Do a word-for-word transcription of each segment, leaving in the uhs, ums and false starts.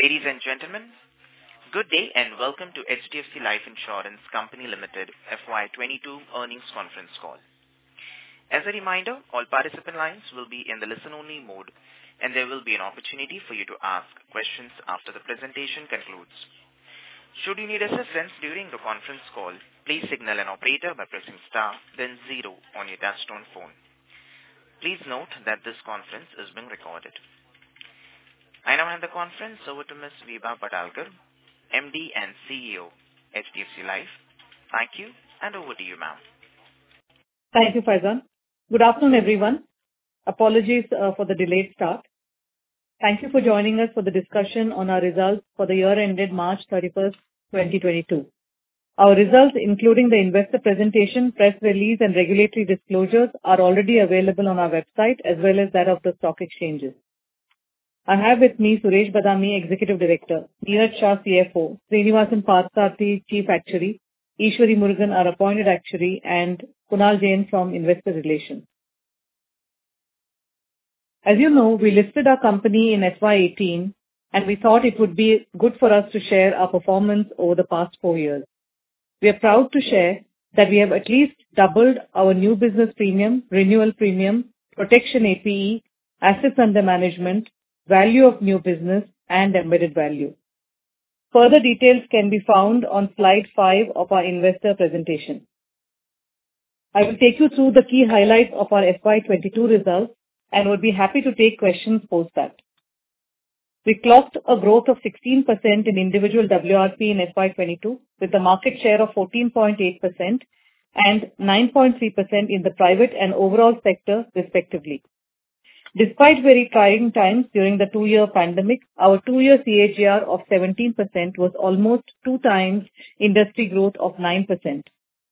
Ladies and gentlemen, good day and welcome to H D F C Life Insurance Company Limited F Y twenty-two earnings conference call. As a reminder, all participant lines will be in the listen-only mode, and there will be an opportunity for you to ask questions after the presentation concludes. Should you need assistance during the conference call, please signal an operator by pressing star, then zero on your touchtone phone. Please note that this conference is being recorded. I now hand the conference over to Miz Vibha Padalkar, M D and C E O, H D F C Life. Thank you, and over to you, ma'am. Thank you, Faizan. Good afternoon, everyone. Apologies uh, for the delayed start. Thank you for joining us for the discussion on our results for the year ended March thirty-first, twenty twenty-two. Our results, including the investor presentation, press release, and regulatory disclosures, are already available on our website as well as that of the stock exchanges. I have with me Suresh Badami, Executive Director, Neeraj Shah, C F O, Srinivasan Parthasarathy, Chief Actuary, Ishwari Murugan, our Appointed Actuary, and Kunal Jain from Investor Relations. As you know, we listed our company in F Y eighteen, and we thought it would be good for us to share our performance over the past four years. We are proud to share that we have at least doubled our new business premium, renewal premium, protection A P E, assets under management, value of new business, and embedded value. Further details can be found on slide five of our investor presentation. I will take you through the key highlights of our F Y twenty-two results and would be happy to take questions post that. We clocked a growth of sixteen percent in individual W R P in F Y twenty-two with a market share of fourteen point eight percent and nine point three percent in the private and overall sector respectively. Despite very trying times during the two-year pandemic, our two-year C A G R of seventeen percent was almost two times industry growth of nine percent.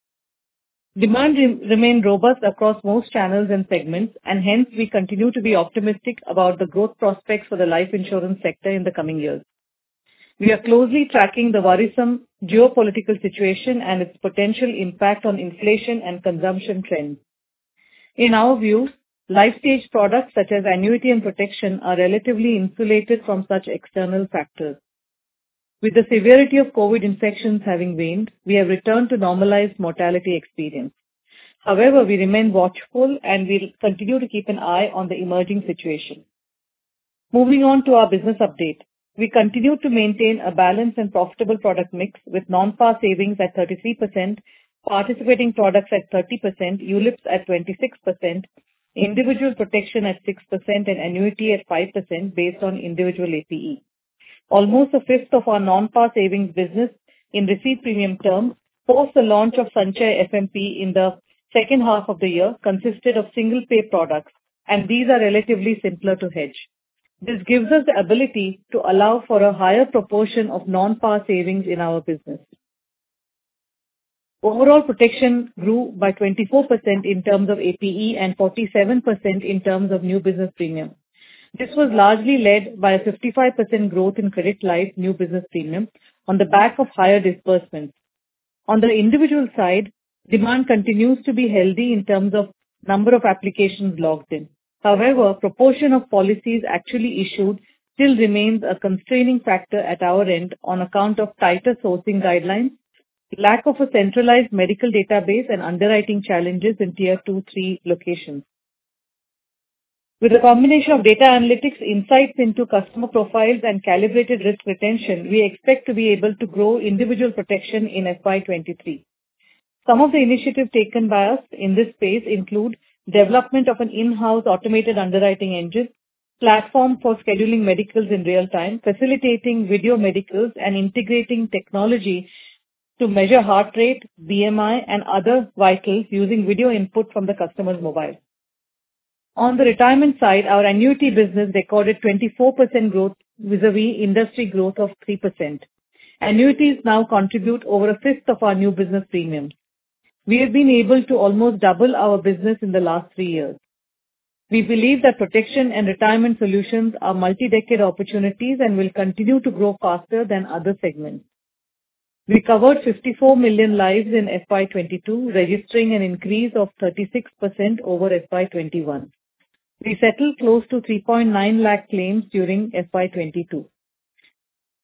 Demand re- remained robust across most channels and segments, and hence we continue to be optimistic about the growth prospects for the life insurance sector in the coming years. We are closely tracking the worrisome geopolitical situation and its potential impact on inflation and consumption trends. In our view, life stage products such as annuity and protection are relatively insulated from such external factors. With the severity of COVID infections having waned, we have returned to normalized mortality experience. However, we remain watchful and will continue to keep an eye on the emerging situation. Moving on to our business update. We continue to maintain a balanced and profitable product mix with non-par savings at thirty-three percent, participating products at thirty percent, U L I Ps at twenty-six percent, individual protection at six percent and annuity at five percent based on individual A P E. Almost a fifth of our non-par savings business in received premium terms post the launch of Sanchay F M P in the second half of the year consisted of single pay products, and these are relatively simpler to hedge. This gives us the ability to allow for a higher proportion of non-par savings in our business. Overall protection grew by twenty-four percent in terms of A P E and forty-seven percent in terms of new business premium. This was largely led by a fifty-five percent growth in credit life new business premium on the back of higher disbursements. On the individual side, demand continues to be healthy in terms of number of applications logged in. However, proportion of policies actually issued still remains a constraining factor at our end on account of tighter sourcing guidelines, lack of a centralized medical database, and underwriting challenges in tier two, three locations. With a combination of data analytics, insights into customer profiles, and calibrated risk retention, we expect to be able to grow individual protection in F Y twenty-three. Some of the initiatives taken by us in this space include development of an in-house automated underwriting engine, platform for scheduling medicals in real time, facilitating video medicals, and integrating technology to measure heart rate, B M I, and other vitals using video input from the customer's mobile. On the retirement side, our annuity business recorded twenty-four percent growth vis-a-vis industry growth of three percent. Annuities now contribute over a fifth of our new business premiums. We have been able to almost double our business in the last three years. We believe that protection and retirement solutions are multi-decade opportunities and will continue to grow faster than other segments. We covered fifty-four million lives in F Y twenty-two, registering an increase of thirty-six percent over F Y twenty-one. We settled close to three point nine lakh claims during F Y twenty-two.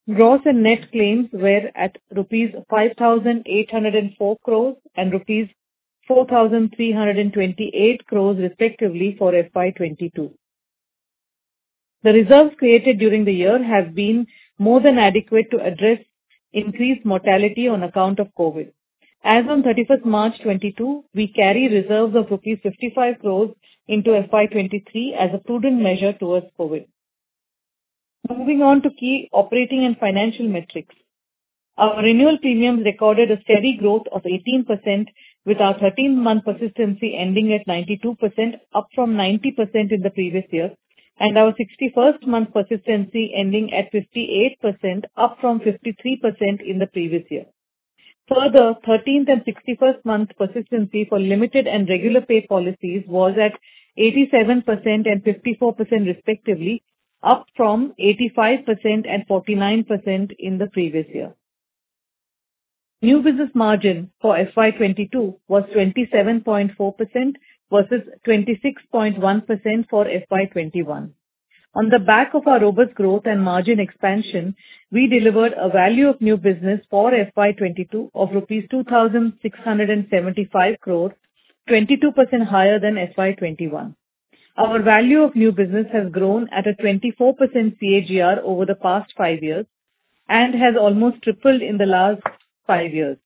Gross and net claims were at rupees five thousand eight hundred four crores and rupees four thousand three hundred twenty-eight crores respectively for F Y twenty-two. The reserves created during the year have been more than adequate to address increased mortality on account of COVID. As on thirty-first March twenty-two, we carry reserves of rupees fifty-five crores into F Y twenty-three as a prudent measure towards COVID. Moving on to key operating and financial metrics. Our renewal premiums recorded a steady growth of eighteen percent, with our thirteen-month persistency ending at ninety-two percent, up from ninety percent in the previous year, and our sixty-first month persistency ending at fifty-eight percent, up from fifty-three percent in the previous year. Further, thirteenth and sixty-first month persistency for limited and regular pay policies was at eighty-seven percent and fifty-four percent respectively, up from eighty-five percent and forty-nine percent in the previous year. New business margin for F Y twenty-two was twenty-seven point four percent versus twenty-six point one percent for F Y twenty-one. On the back of our robust growth and margin expansion, we delivered a value of new business for F Y twenty-two of rupees two thousand six hundred seventy-five crores, twenty-two percent higher than F Y twenty-one. Our value of new business has grown at a twenty-four percent C A G R over the past five years and has almost tripled in the last five years.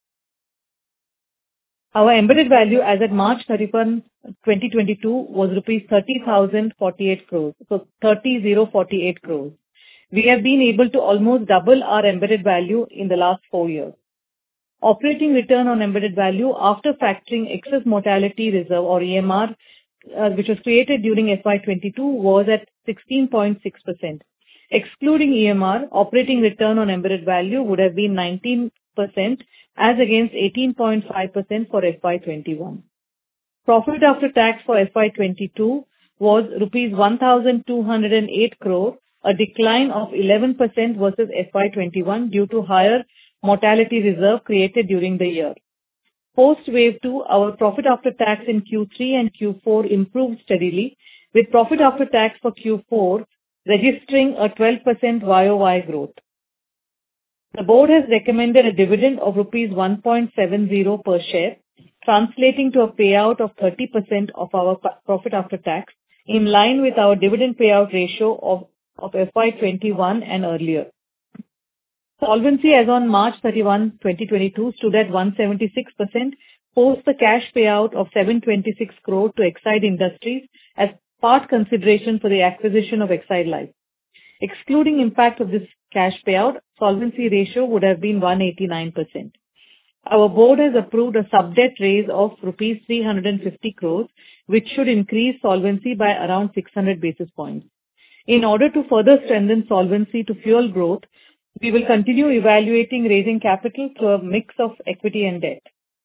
Our embedded value as at March thirty-first, twenty twenty-two was rupees thirty thousand forty-eight crores, so thirty thousand forty-eight crores. We have been able to almost double our embedded value in the last four years. Operating return on embedded value after factoring excess mortality reserve or E M R, uh, which was created during F Y twenty-two, was at sixteen point six percent. Excluding E M R, operating return on embedded value would have been nineteen percent as against eighteen point five percent for F Y twenty-one. Profit after tax for F Y twenty-two was rupees one thousand two hundred eight crore, a decline of eleven percent versus F Y twenty-one due to higher mortality reserve created during the year. Post wave two, our profit after tax in Q three and Q four improved steadily, with profit after tax for Q four registering a twelve percent Y O Y growth. The board has recommended a dividend of rupees one point seven zero per share, translating to a payout of thirty percent of our profit after tax, in line with our dividend payout ratio of, of F Y twenty-one and earlier. Solvency as on March thirty-first, twenty twenty-two stood at one hundred seventy-six percent, post the cash payout of seven hundred twenty-six crore to Exide Industries as part consideration for the acquisition of Exide Life. Excluding impact of this cash payout, solvency ratio would have been one hundred eighty-nine percent. Our board has approved a sub-debt raise of rupees three hundred fifty crores, which should increase solvency by around six hundred basis points. In order to further strengthen solvency to fuel growth, we will continue evaluating raising capital through a mix of equity and debt.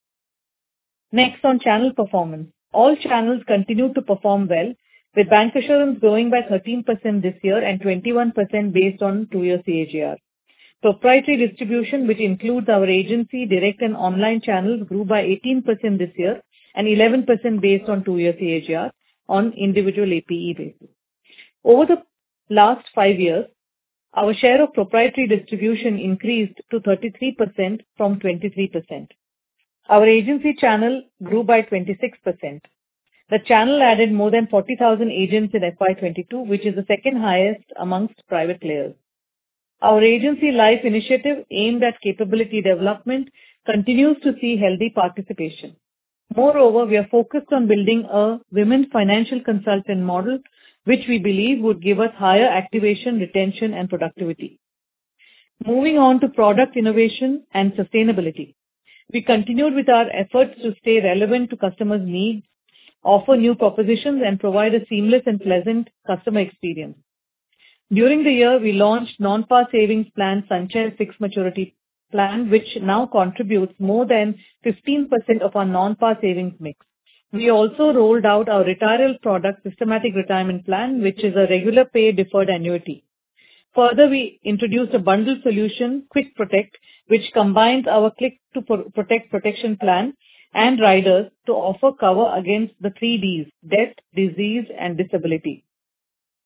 Next, on channel performance. All channels continue to perform well, with bancassurance growing by thirteen percent this year and twenty-one percent based on two-year C A G R. Proprietary distribution, which includes our agency, direct and online channels, grew by eighteen percent this year and eleven percent based on two-year C A G R on individual A P E basis. Over the last five years, our share of proprietary distribution increased to thirty-three percent from twenty-three percent. Our agency channel grew by twenty-six percent. The channel added more than forty thousand agents in F Y twenty-two, which is the second highest amongst private players. Our agency life initiative aimed at capability development continues to see healthy participation. Moreover, we are focused on building a women financial consultant model, which we believe would give us higher activation, retention, and productivity. Moving on to product innovation and sustainability. We continued with our efforts to stay relevant to customers' needs, offer new propositions, and provide a seamless and pleasant customer experience. During the year, we launched non-par savings plan Sanchay Fixed Maturity Plan, which now contributes more than fifteen percent of our non-par savings mix. We also rolled out our retirement product Systematic Retirement Plan, which is a regular pay deferred annuity. Further, we introduced a bundle solution, Quick Protect, which combines our Click to Protect protection plan and riders to offer cover against the three Ds, death, disease, and disability.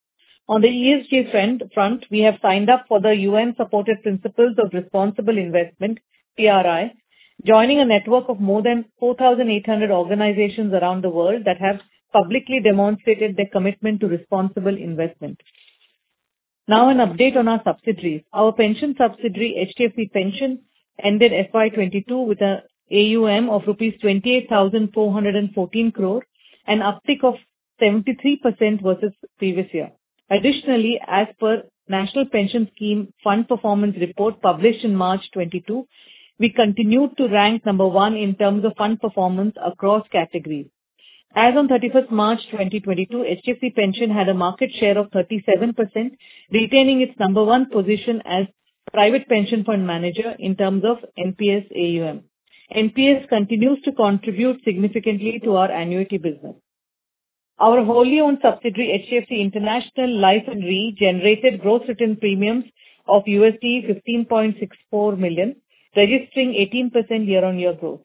On the E S G front, front, we have signed up for the U N-supported Principles of Responsible Investment, P R I, joining a network of more than four thousand eight hundred organizations around the world that have publicly demonstrated their commitment to responsible investment. Now an update on our subsidiaries. Our pension subsidiary, H D F C Pension, ended F Y twenty-two with an A U M of rupees twenty-eight thousand four hundred fourteen crore, an uptick of seventy-three percent versus previous year. Additionally, as per National Pension Scheme Fund Performance Report published in March twenty-two, we continued to rank number one in terms of fund performance across categories. As on thirty-first March twenty twenty-two, H D F C Pension had a market share of thirty-seven percent, retaining its number one position as private pension fund manager in terms of N P S A U M. N P S continues to contribute significantly to our annuity business. Our wholly owned subsidiary, H D F C International Life and Re, generated gross written premiums of U S D fifteen point six four million, registering eighteen percent year-on-year growth.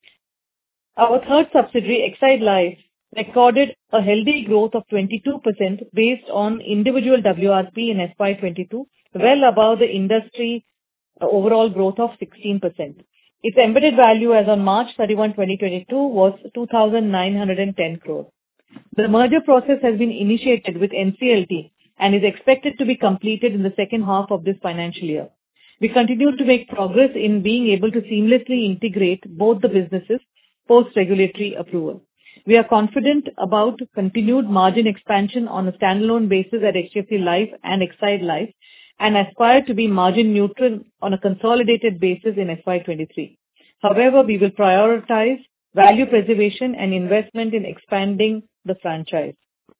Our third subsidiary, Exide Life, recorded a healthy growth of twenty-two percent based on individual W R P in F Y twenty-two, well above the industry overall growth of sixteen percent. Its embedded value as on March thirty-first, twenty twenty-two was two thousand nine hundred ten crore. The merger process has been initiated with N C L T and is expected to be completed in the second half of this financial year. We continue to make progress in being able to seamlessly integrate both the businesses post-regulatory approval. We are confident about continued margin expansion on a standalone basis at H D F C Life and Exide Life and aspire to be margin neutral on a consolidated basis in F Y twenty-three. However, we will prioritize value preservation and investment in expanding the franchise.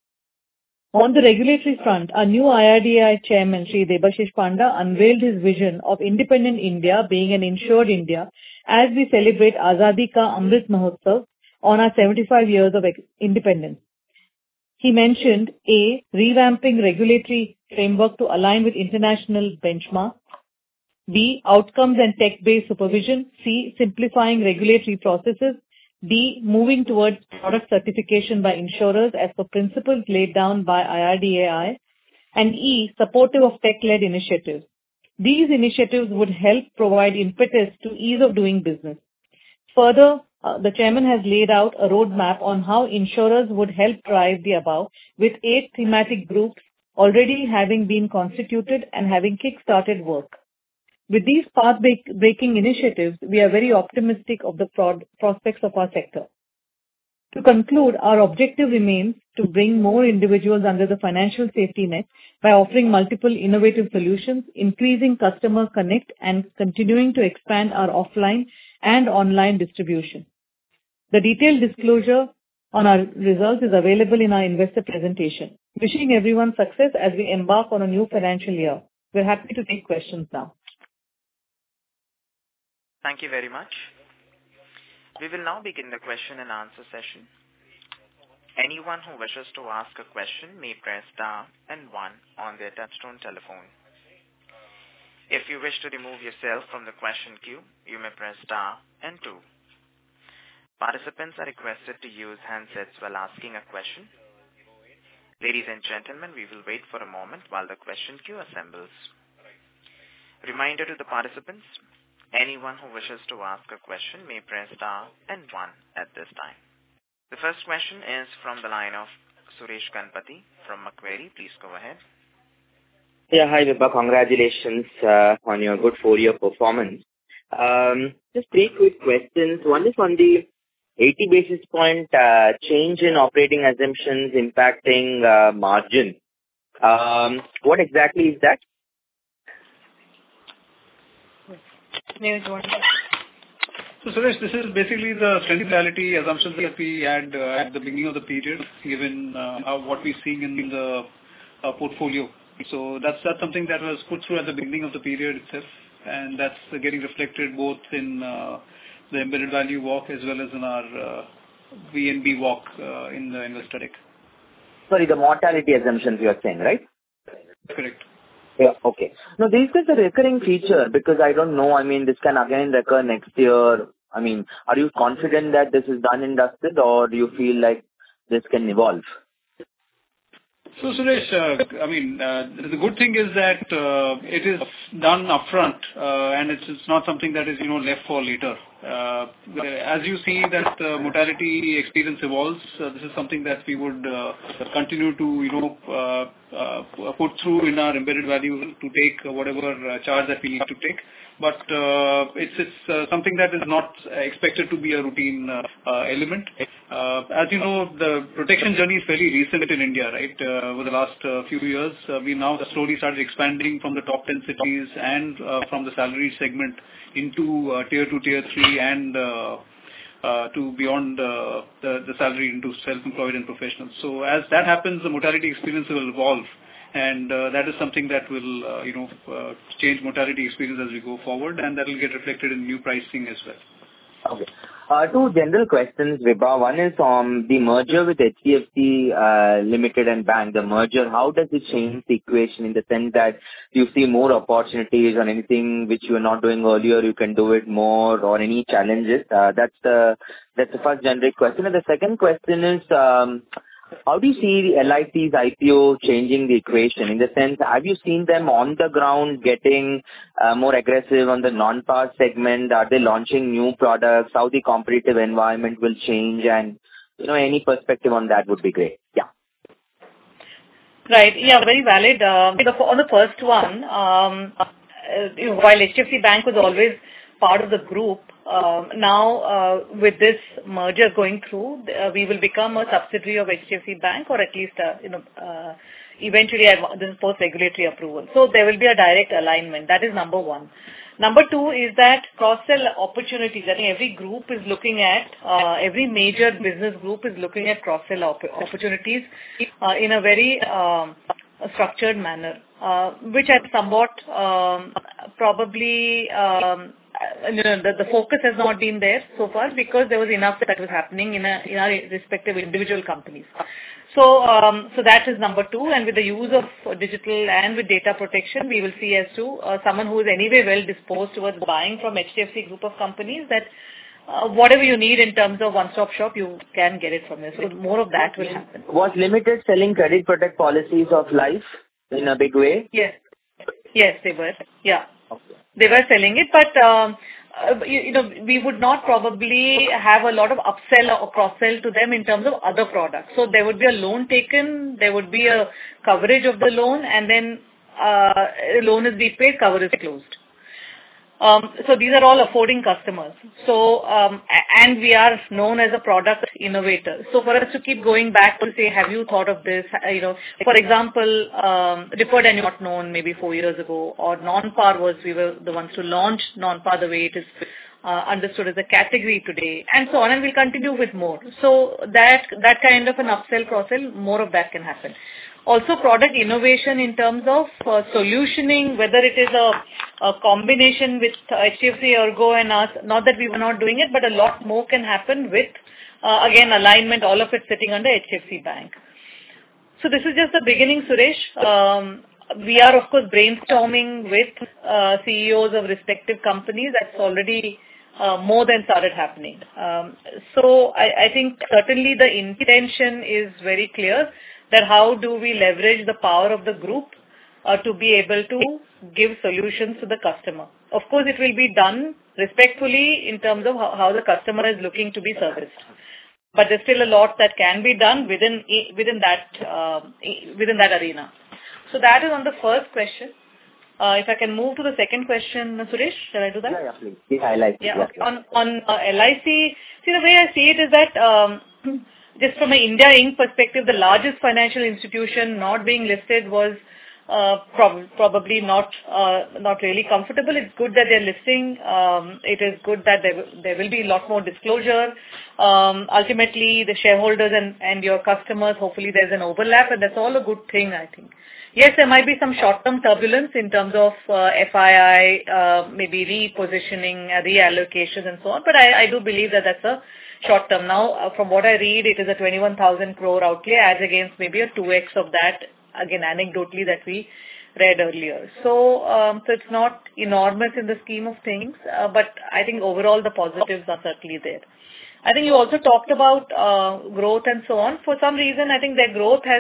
On the regulatory front, our new I R D A I chairman, Shri Debashish Panda, unveiled his vision of independent India being an insured India as we celebrate Azadi Ka Amrit Mahotsav on our seventy-five years of independence. He mentioned A. Revamping regulatory framework to align with international benchmarks. B. Outcomes and tech-based supervision. C. Simplifying regulatory processes. D. Moving towards product certification by insurers as per principles laid down by I R D A I. And E. Supportive of tech-led initiatives. These initiatives would help provide impetus to ease of doing business. Further, uh, the chairman has laid out a roadmap on how insurers would help drive the above, with eight thematic groups already having been constituted and having kick-started work. With these path-breaking initiatives, we are very optimistic of the pro- prospects of our sector. To conclude, our objective remains to bring more individuals under the financial safety net by offering multiple innovative solutions, increasing customer connect, and continuing to expand our offline and online distribution. The detailed disclosure on our results is available in our investor presentation. Wishing everyone success as we embark on a new financial year. We're happy to take questions now. Thank you very much. We will now begin the question and answer session. Anyone who wishes to ask a question may press star and one on their touchtone telephone. If you wish to remove yourself from the question queue, you may press star and two. Participants are requested to use handsets while asking a question. Ladies and gentlemen, we will wait for a moment while the question queue assembles. Reminder to the participants, anyone who wishes to ask a question may press star and one at this time. The first question is from the line of Suresh Ganapathy from Macquarie. Please go ahead. Yeah, hi Vibha. Congratulations uh, on your good four-year performance. Um, just three quick questions. One is on the eighty basis point uh, change in operating assumptions impacting uh, margin. Um, what exactly is that? So Suresh, this is basically the strength-reality assumptions that we had uh, at the beginning of the period, given uh, how, what we're seeing in the uh, portfolio. So that's that's something that was put through at the beginning of the period itself, and that's uh, getting reflected both in uh, the embedded value walk as well as in our uh, V N B walk uh, in the investor deck. Sorry, the mortality assumptions you are saying, right? Correct. Yeah, okay. Now, this is a recurring feature because I don't know, I mean, this can again recur next year. I mean, are you confident that this is done and dusted, or do you feel like this can evolve? So, Suresh, uh, I mean, uh, the good thing is that uh, it is done upfront, uh, and it's, it's not something that is, you know, left for later. Uh, as you see that uh, mortality experience evolves, uh, this is something that we would uh, continue to, you know, uh, uh, put through in our embedded value to take uh, whatever uh, charge that we need to take. But uh, it's, it's uh, something that is not expected to be a routine uh, uh, element. Uh, as you know, the protection journey is fairly recent in India, right? Uh, over the last uh, few years, uh, we now slowly started expanding from the top ten cities and uh, from the salary segment into uh, tier two, tier three, and uh, uh, to beyond uh, the, the salary into self-employed and professionals. So as that happens, the mortality experience will evolve. And uh, that is something that will, uh, you know, uh, change mortality experience as we go forward, and that will get reflected in new pricing as well. Okay. Uh, two general questions, Vibha. One is on the merger with H D F C uh, Limited and Bank. The merger, how does it change the equation in the sense that you see more opportunities on anything which you were not doing earlier, you can do it more, or any challenges? Uh, that's the that's the first generic question. And the second question is, um, how do you see the L I C's I P O changing the equation? In the sense, have you seen them on the ground getting uh, more aggressive on the non-par segment? Are they launching new products? How the competitive environment will change? And, you know, any perspective on that would be great. Yeah. Right. Yeah, very valid. Uh, the, on the first one, um, uh, you know, while H D F C Bank was always part of the group, Um, now, uh, with this merger going through, uh, we will become a subsidiary of H D F C Bank, or at least, uh, you know, uh, eventually, this is post-regulatory approval. So there will be a direct alignment. That is number one. Number two is that cross-sell opportunities. I think every group is looking at, uh, every major business group is looking at cross-sell op- opportunities uh, in a very um, structured manner, uh, which has somewhat um, probably. Um, You know, the, the focus has not been there so far because there was enough that was happening in, a, in our respective individual companies. So, um, so that is number two. And with the use of digital and with data protection, we will see as to uh, someone who is anyway well disposed towards buying from H D F C group of companies that uh, whatever you need in terms of one-stop shop, you can get it from there. So more of that will happen. Was Limited selling credit protect policies of life in a big way? Yes. Yes, they were. Yeah. Okay. They were selling it, but um, uh, you, you know, we would not probably have a lot of upsell or cross-sell to them in terms of other products. So there would be a loan taken, there would be a coverage of the loan, and then uh, loan is repaid, cover is closed. Um, so these are all affording customers. So, um, and we are known as a product innovator. So for us to keep going back to say, have you thought of this? You know, for example, um, deferred and not known maybe four years ago, or non-par was, we were the ones to launch non-par the way it is uh, understood as a category today, and so on, and we'll continue with more. So that, that kind of an upsell, cross-sell, more of that can happen. Also, product innovation in terms of uh, solutioning, whether it is a, a combination with uh, H D F C Ergo and us, not that we were not doing it, but a lot more can happen with, uh, again, alignment, all of it sitting under H D F C Bank. So this is just the beginning, Suresh. Um, we are, of course, brainstorming with uh, C E Os of respective companies. That's already uh, more than started happening. Um, so I, I think certainly the intention is very clear, that how do we leverage the power of the group uh, to be able to give solutions to the customer. Of course, it will be done respectfully in terms of how, how the customer is looking to be serviced. But there's still a lot that can be done within within that uh, within that arena. So that is on the first question. Uh, if I can move to the second question, Suresh, shall I do that? Yeah, yeah, please. Please highlight. Yeah, okay. On on uh, L I C, see, the way I see it is that. Um, Just from an India Incorporated perspective, the largest financial institution not being listed was uh, prob- probably not uh, not really comfortable. It's good that they're listing. Um, it is good that there, w- there will be a lot more disclosure. Um, ultimately, the shareholders and, and your customers, hopefully there's an overlap, and that's all a good thing, I think. Yes, there might be some short-term turbulence in terms of uh, F I I, uh, maybe repositioning, uh, reallocations and so on, but I, I do believe that that's a short term. Now, uh, from what I read, it is a twenty-one thousand crore outlay as against maybe a two x of that, again, anecdotally that we read earlier. So, um, so it's not enormous in the scheme of things, uh, but I think overall the positives are certainly there. I think you also talked about uh, growth and so on. For some reason, I think their growth has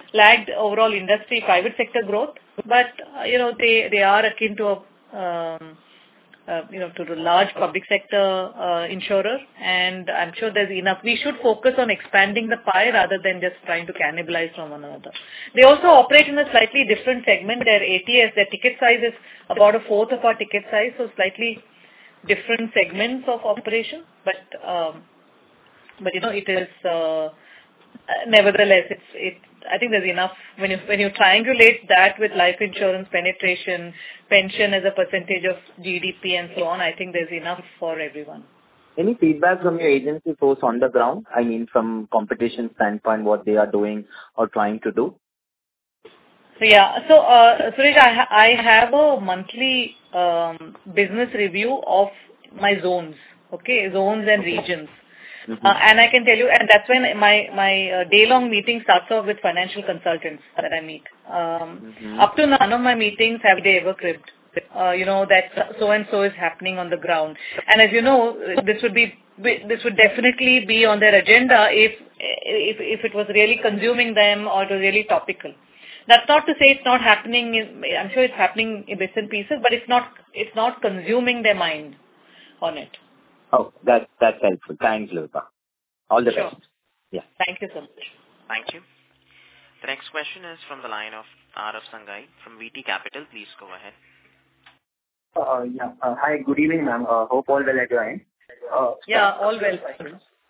lagged overall industry private sector growth, but uh, you know they they are akin to a um, uh, you know to the large public sector uh, insurer, and I'm sure there's enough. We should focus on expanding the pie rather than just trying to cannibalize from one another. They also operate in a slightly different segment. Their A T S, their ticket size is about a fourth of our ticket size, so slightly different segments of operation, but um, but you know it is uh, nevertheless it's it. I think there's enough when you when you triangulate that with life insurance penetration, pension as a percentage of G D P and so on. I think there's enough for everyone. Any feedback from your agency force on the ground? I mean, from competition standpoint, what they are doing or trying to do? So yeah, so uh, Suresh, I, ha- I have a monthly um, business review of my zones, okay, zones and regions. Mm-hmm. Uh, and I can tell you, and that's when my, my uh, day-long meeting starts off with financial consultants that I meet. Um, mm-hmm. Up to now, none of my meetings have they ever cribbed, uh, you know, that so-and-so is happening on the ground. And as you know, this would be, this would definitely be on their agenda if, if, if it was really consuming them or it was really topical. That's not to say it's not happening. In, I'm sure it's happening in bits and pieces, but it's not. It's not consuming their mind on it. Oh, that's that's helpful. Thanks, Vibha. All the sure. best. Yeah. Thank you so much. Thank you. The next question is from the line of Arav Sangai from V T Capital. Please go ahead. Uh, yeah. Uh, hi. Good evening, ma'am. Uh, hope all well at your end. Uh, yeah, all well.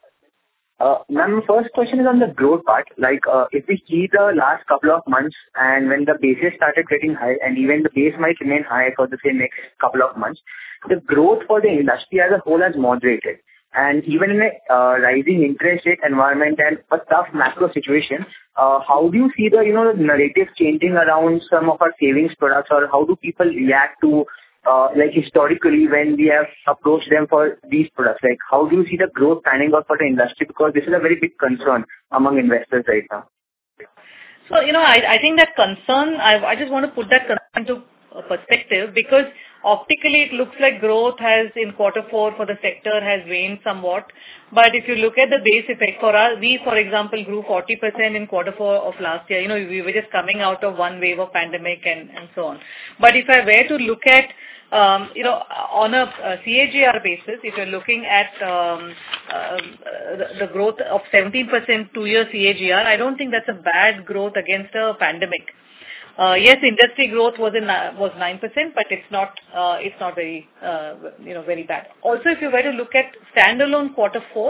Uh, ma'am, first question is on the growth part. Like, uh, if we see the last couple of months and when the bases started getting high and even the base might remain high for the say next couple of months, the growth for the industry as a whole has moderated. And even in a uh, rising interest rate environment and a tough macro situation, uh, how do you see the, you know, the narrative changing around some of our savings products, or how do people react to Uh, like historically when we have approached them for these products? Like, how do you see the growth panning out for the industry? Because this is a very big concern among investors right now. So, you know, I, I think that concern, I, I just want to put that concern into perspective, because optically it looks like growth has in quarter four for the sector has waned somewhat. But if you look at the base effect for us, we, for example, grew forty percent in quarter four of last year. You know, we were just coming out of one wave of pandemic and, and so on. But if I were to look at Um, you know, on a, a C A G R basis, if you're looking at um, uh, the, the growth of seventeen percent two-year C A G R, I don't think that's a bad growth against a pandemic. Uh, yes, industry growth was in uh, was nine percent, but it's not uh, it's not very uh, you know very bad. Also, if you were to look at standalone quarter four,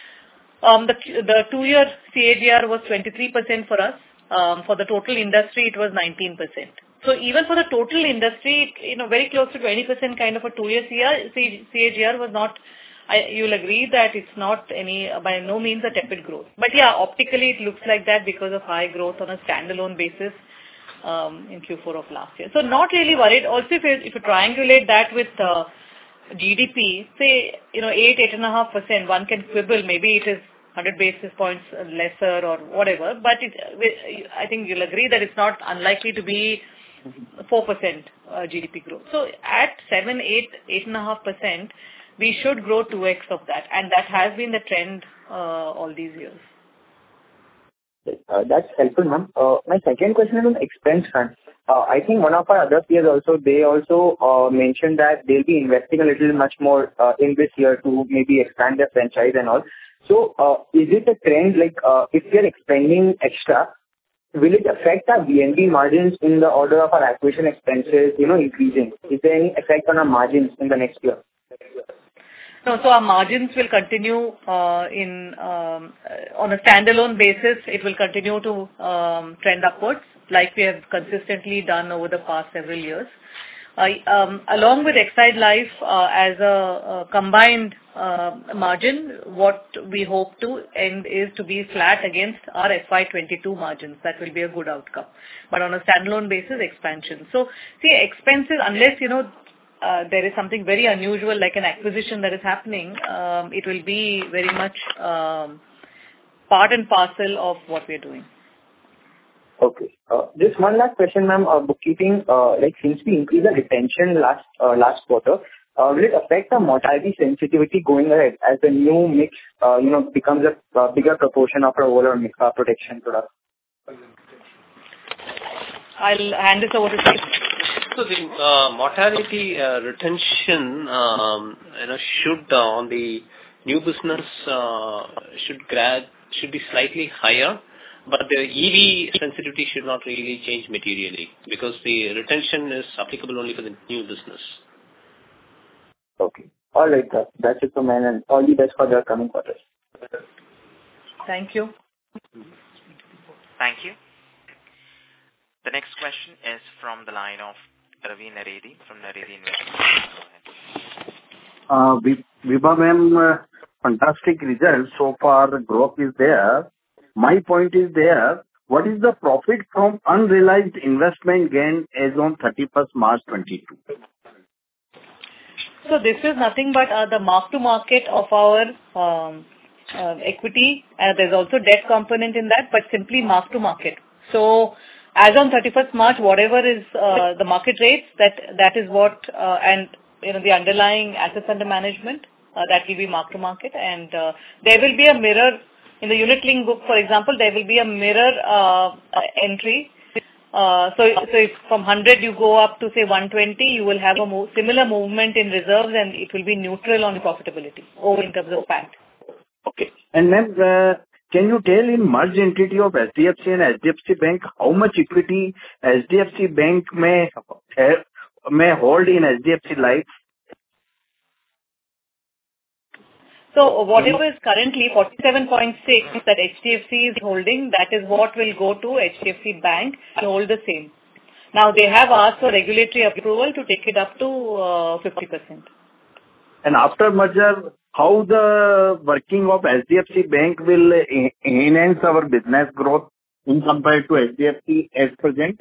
um, the the two-year C A G R was twenty-three percent for us. Um, for the total industry, it was nineteen percent. So even for the total industry, you know, very close to twenty percent kind of a two-year C A G R was not, I, you'll agree that it's not any, by no means a tepid growth. But yeah, optically it looks like that because of high growth on a standalone basis um, in Q four of last year. So not really worried. Also, if you, if you triangulate that with uh, G D P, say, you know, eight, eight and a half percent, one can quibble, maybe it is one hundred basis points lesser or whatever, but it, I think you'll agree that it's not unlikely to be four percent uh, G D P growth. So at seven, eight, eight and a half percent, we should grow two X of that, and that has been the trend uh, all these years. Uh, that's helpful, ma'am. Uh, my second question is on expense front. Uh, I think one of our other peers also, they also uh, mentioned that they'll be investing a little much more uh, in this year to maybe expand their franchise and all. So uh, is it a trend, like uh, if we are expanding extra, will it affect our V N B margins in the order of our acquisition expenses, you know, increasing? Is there any effect on our margins in the next year? No, so our margins will continue uh, in um, on a standalone basis. It will continue to um, trend upwards, like we have consistently done over the past several years. Uh, um, along with Exide Life uh, as a, a combined uh, margin, what we hope to end is to be flat against our F Y twenty-two margins. That will be a good outcome. But on a standalone basis, expansion. So, see, expenses, unless, you know, uh, there is something very unusual like an acquisition that is happening, um, it will be very much um, part and parcel of what we are doing. Okay. Uh, just one last question, ma'am. Uh, bookkeeping, uh, like since we increased the retention last uh, last quarter, uh, will it affect the mortality sensitivity going ahead as the new mix, uh, you know, becomes a uh, bigger proportion of our overall mix, uh, protection product? I'll hand this over to Steve. So the uh, mortality uh, retention, um, you know, should uh, on the new business uh, should grad should be slightly higher, but the E V sensitivity should not really change materially because the retention is applicable only for the new business. Okay. All right, sir. That's it from me, and all the best for the coming quarters. Thank you. Thank you. The next question is from the line of Ravi Naredi from Naredi Investments. Uh, Vibha ma'am, uh, fantastic results. So far, the growth is there. My point is there. What is the profit from unrealized investment gain as on thirty-first March twenty-two? So this is nothing but uh, the mark-to-market of our um, uh, equity. Uh, there's also debt component in that, but simply mark-to-market. So as on thirty-first March, whatever is uh, the market rates, that that is what, uh, and you know the underlying assets under management, uh, that will be mark-to-market. And uh, there will be a mirror in the unit-linked book, for example, there will be a mirror uh, uh, entry. Uh, so, so if from one hundred you go up to say one twenty, you will have a mo- similar movement in reserves and it will be neutral on profitability over in terms of P A T. Okay. And then uh, can you tell in merged entity of H D F C and H D F C Bank how much equity H D F C Bank may have, may hold in H D F C Life? So whatever is currently forty-seven point six that H D F C is holding, that is what will go to H D F C Bank to hold the same. Now they have asked for regulatory approval to take it up to uh, fifty percent. And after merger, how the working of H D F C Bank will enhance our business growth in compared to H D F C at present?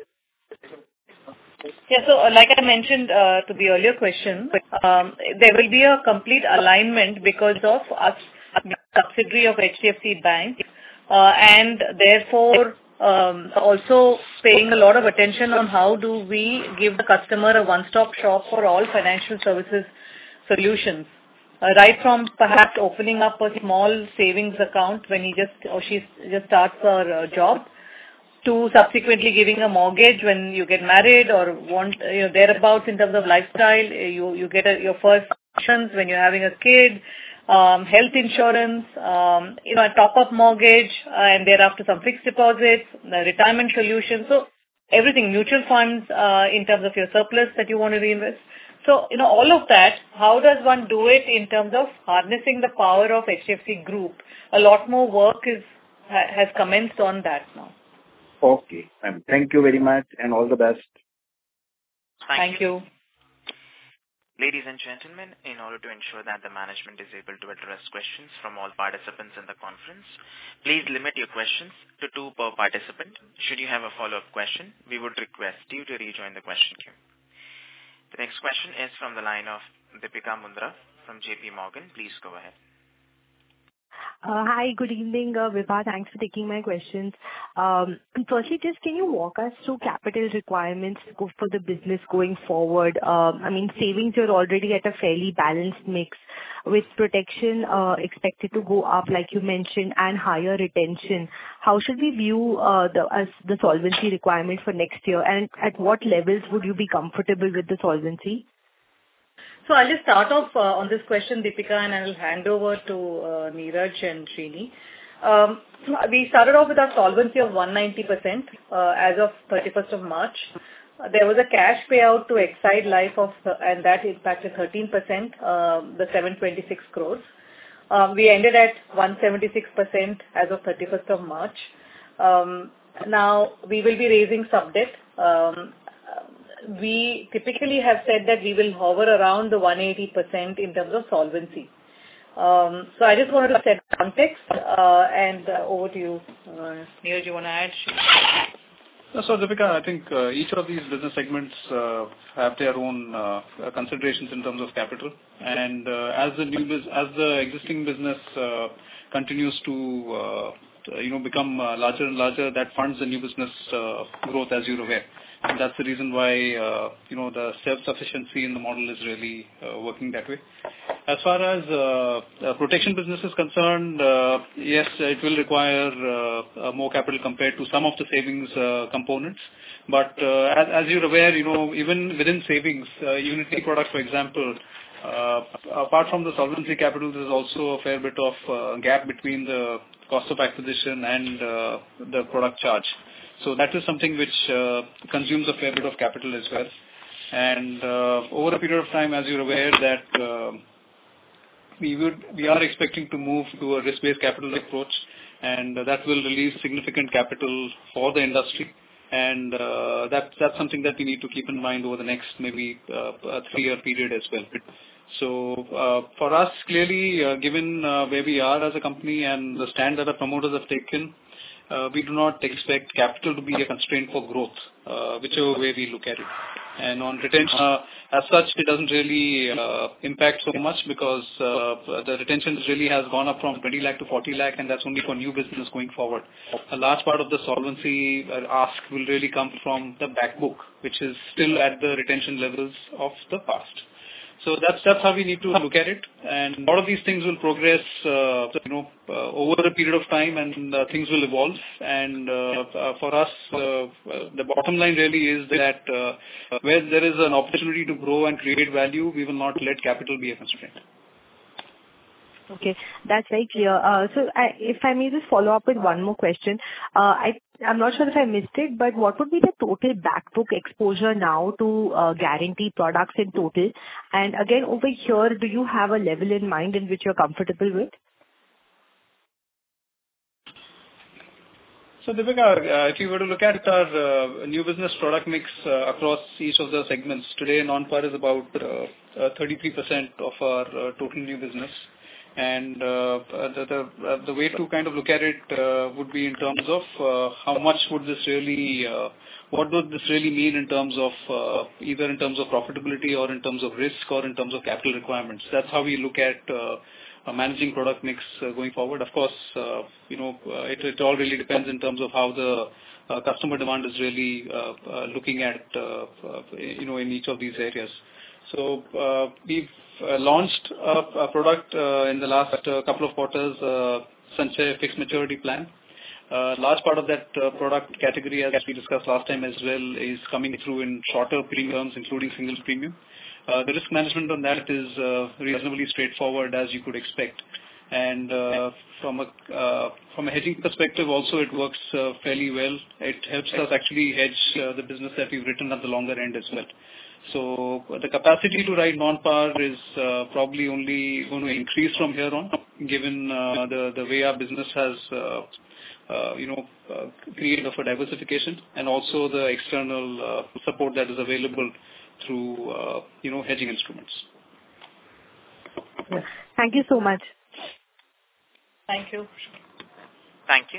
Yeah, so uh, like I mentioned uh, to the earlier question, um, there will be a complete alignment because of us being a subsidiary of H D F C Bank uh, and therefore um, also paying a lot of attention on how do we give the customer a one-stop shop for all financial services solutions. Uh, right from perhaps opening up a small savings account when he just or she just starts her uh, job, to subsequently giving a mortgage when you get married or want, you know, thereabouts in terms of lifestyle. You you get a, your first options when you're having a kid, um, health insurance, um, you know, a top-up mortgage, uh, and thereafter some fixed deposits, the retirement solutions. So everything, mutual funds uh, in terms of your surplus that you want to reinvest. So, you know, all of that, how does one do it in terms of harnessing the power of H D F C Group? A lot more work is ha, has commenced on that now. Okay. Thank you very much and all the best. Thank, Thank you. you. Ladies and gentlemen, in order to ensure that the management is able to address questions from all participants in the conference, please limit your questions to two per participant. Should you have a follow-up question, we would request you to rejoin the question queue. The next question is from the line of Deepika Mundra from J P Morgan. Please go ahead. Uh, hi, good evening, uh, Vibha. Thanks for taking my questions. Um, firstly, just can you walk us through capital requirements for the business going forward? Um, I mean, savings are already at a fairly balanced mix with protection uh, expected to go up, like you mentioned, and higher retention. How should we view uh, the as the solvency requirement for next year, and at what levels would you be comfortable with the solvency? So I'll just start off uh, on this question, Deepika, and I'll hand over to uh, Neeraj and Srini. Um, we started off with our solvency of one hundred ninety percent uh, as of thirty-first of March. Uh, there was a cash payout to Exide Life of, uh, and that impacted thirteen percent, uh, the seven hundred twenty-six crores. Um, we ended at one hundred seventy-six percent as of thirty-first of March. Um, now we will be raising sub-debt. Um, we typically have said that we will hover around the one hundred eighty percent in terms of solvency. Um, so I just wanted to set context uh, and uh, over to you. Uh, Neeraj, you want to add? So, Deepika, I think uh, each of these business segments uh, have their own uh, considerations in terms of capital, and uh, as the new bus- as the existing business uh, continues to uh, you know become uh, larger and larger, that funds the new business uh, growth, as you're aware. and that's the reason why uh, you know the self-sufficiency in the model is really uh, working that way. As far as uh, uh, protection business is concerned, uh, yes, it will require uh, uh, more capital compared to some of the savings uh, components. But uh, as, as you're aware, you know, even within savings, uh, unity products, for example, uh, apart from the solvency capital, there's also a fair bit of uh, gap between the cost of acquisition and uh, the product charge. So that is something which uh, consumes a fair bit of capital as well. And uh, over a period of time, as you're aware, that uh, we would we are expecting to move to a risk-based capital approach, and uh, that will release significant capital for the industry. And uh, that, that's something that we need to keep in mind over the next maybe uh, a three-year period as well. So uh, for us, clearly, uh, given uh, where we are as a company and the stand that the promoters have taken, uh, we do not expect capital to be a constraint for growth, uh, whichever way we look at it. And on retention, uh, as such, it doesn't really uh, impact so much because uh, the retention really has gone up from twenty lakh to forty lakh, and that's only for new business going forward. A large part of the solvency uh, ask will really come from the back book, which is still at the retention levels of the past. So that's that's how we need to look at it, and a lot of these things will progress, uh, you know, uh, over a period of time, and uh, things will evolve. And uh, uh, for us, uh, uh, the bottom line really is that uh, where there is an opportunity to grow and create value, we will not let capital be a constraint. Okay, that's very clear. Uh, so I, if I may just follow up with one more question. Uh, I, I'm not sure if I missed it, but what would be the total back book exposure now to uh, guarantee products in total? And again, over here, do you have a level in mind in which you're comfortable with? So Deepika, uh, if you were to look at our uh, new business product mix uh, across each of the segments, today non-par is about uh, uh, thirty-three percent of our uh, total new business. And uh, the, the, uh, the way to kind of look at it uh, would be in terms of uh, how much would this really, uh, what would this really mean in terms of uh, either in terms of profitability or in terms of risk or in terms of capital requirements. That's how we look at uh, uh, managing product mix uh, going forward. Of course, uh, you know, uh, it, it all really depends in terms of how the uh, customer demand is really uh, uh, looking at, uh, uh, you know, in each of these areas. So uh, we've uh, launched a, a product uh, in the last uh, couple of quarters, uh, Sanchay Fixed Maturity Plan. Uh, large part of that uh, product category, as we discussed last time as well, is coming through in shorter premiums, including single premium. Uh, the risk management on that is uh, reasonably straightforward, as you could expect. And uh, from a uh, from a hedging perspective, also it works uh, fairly well. It helps us actually hedge uh, the business that we've written at the longer end as well. So the capacity to write non-par is uh, probably only going to increase from here on, given uh, the the way our business has uh, uh, you know uh, created of a diversification, and also the external uh, support that is available through uh, you know hedging instruments. Yeah. Thank you so much. Thank you. Thank you.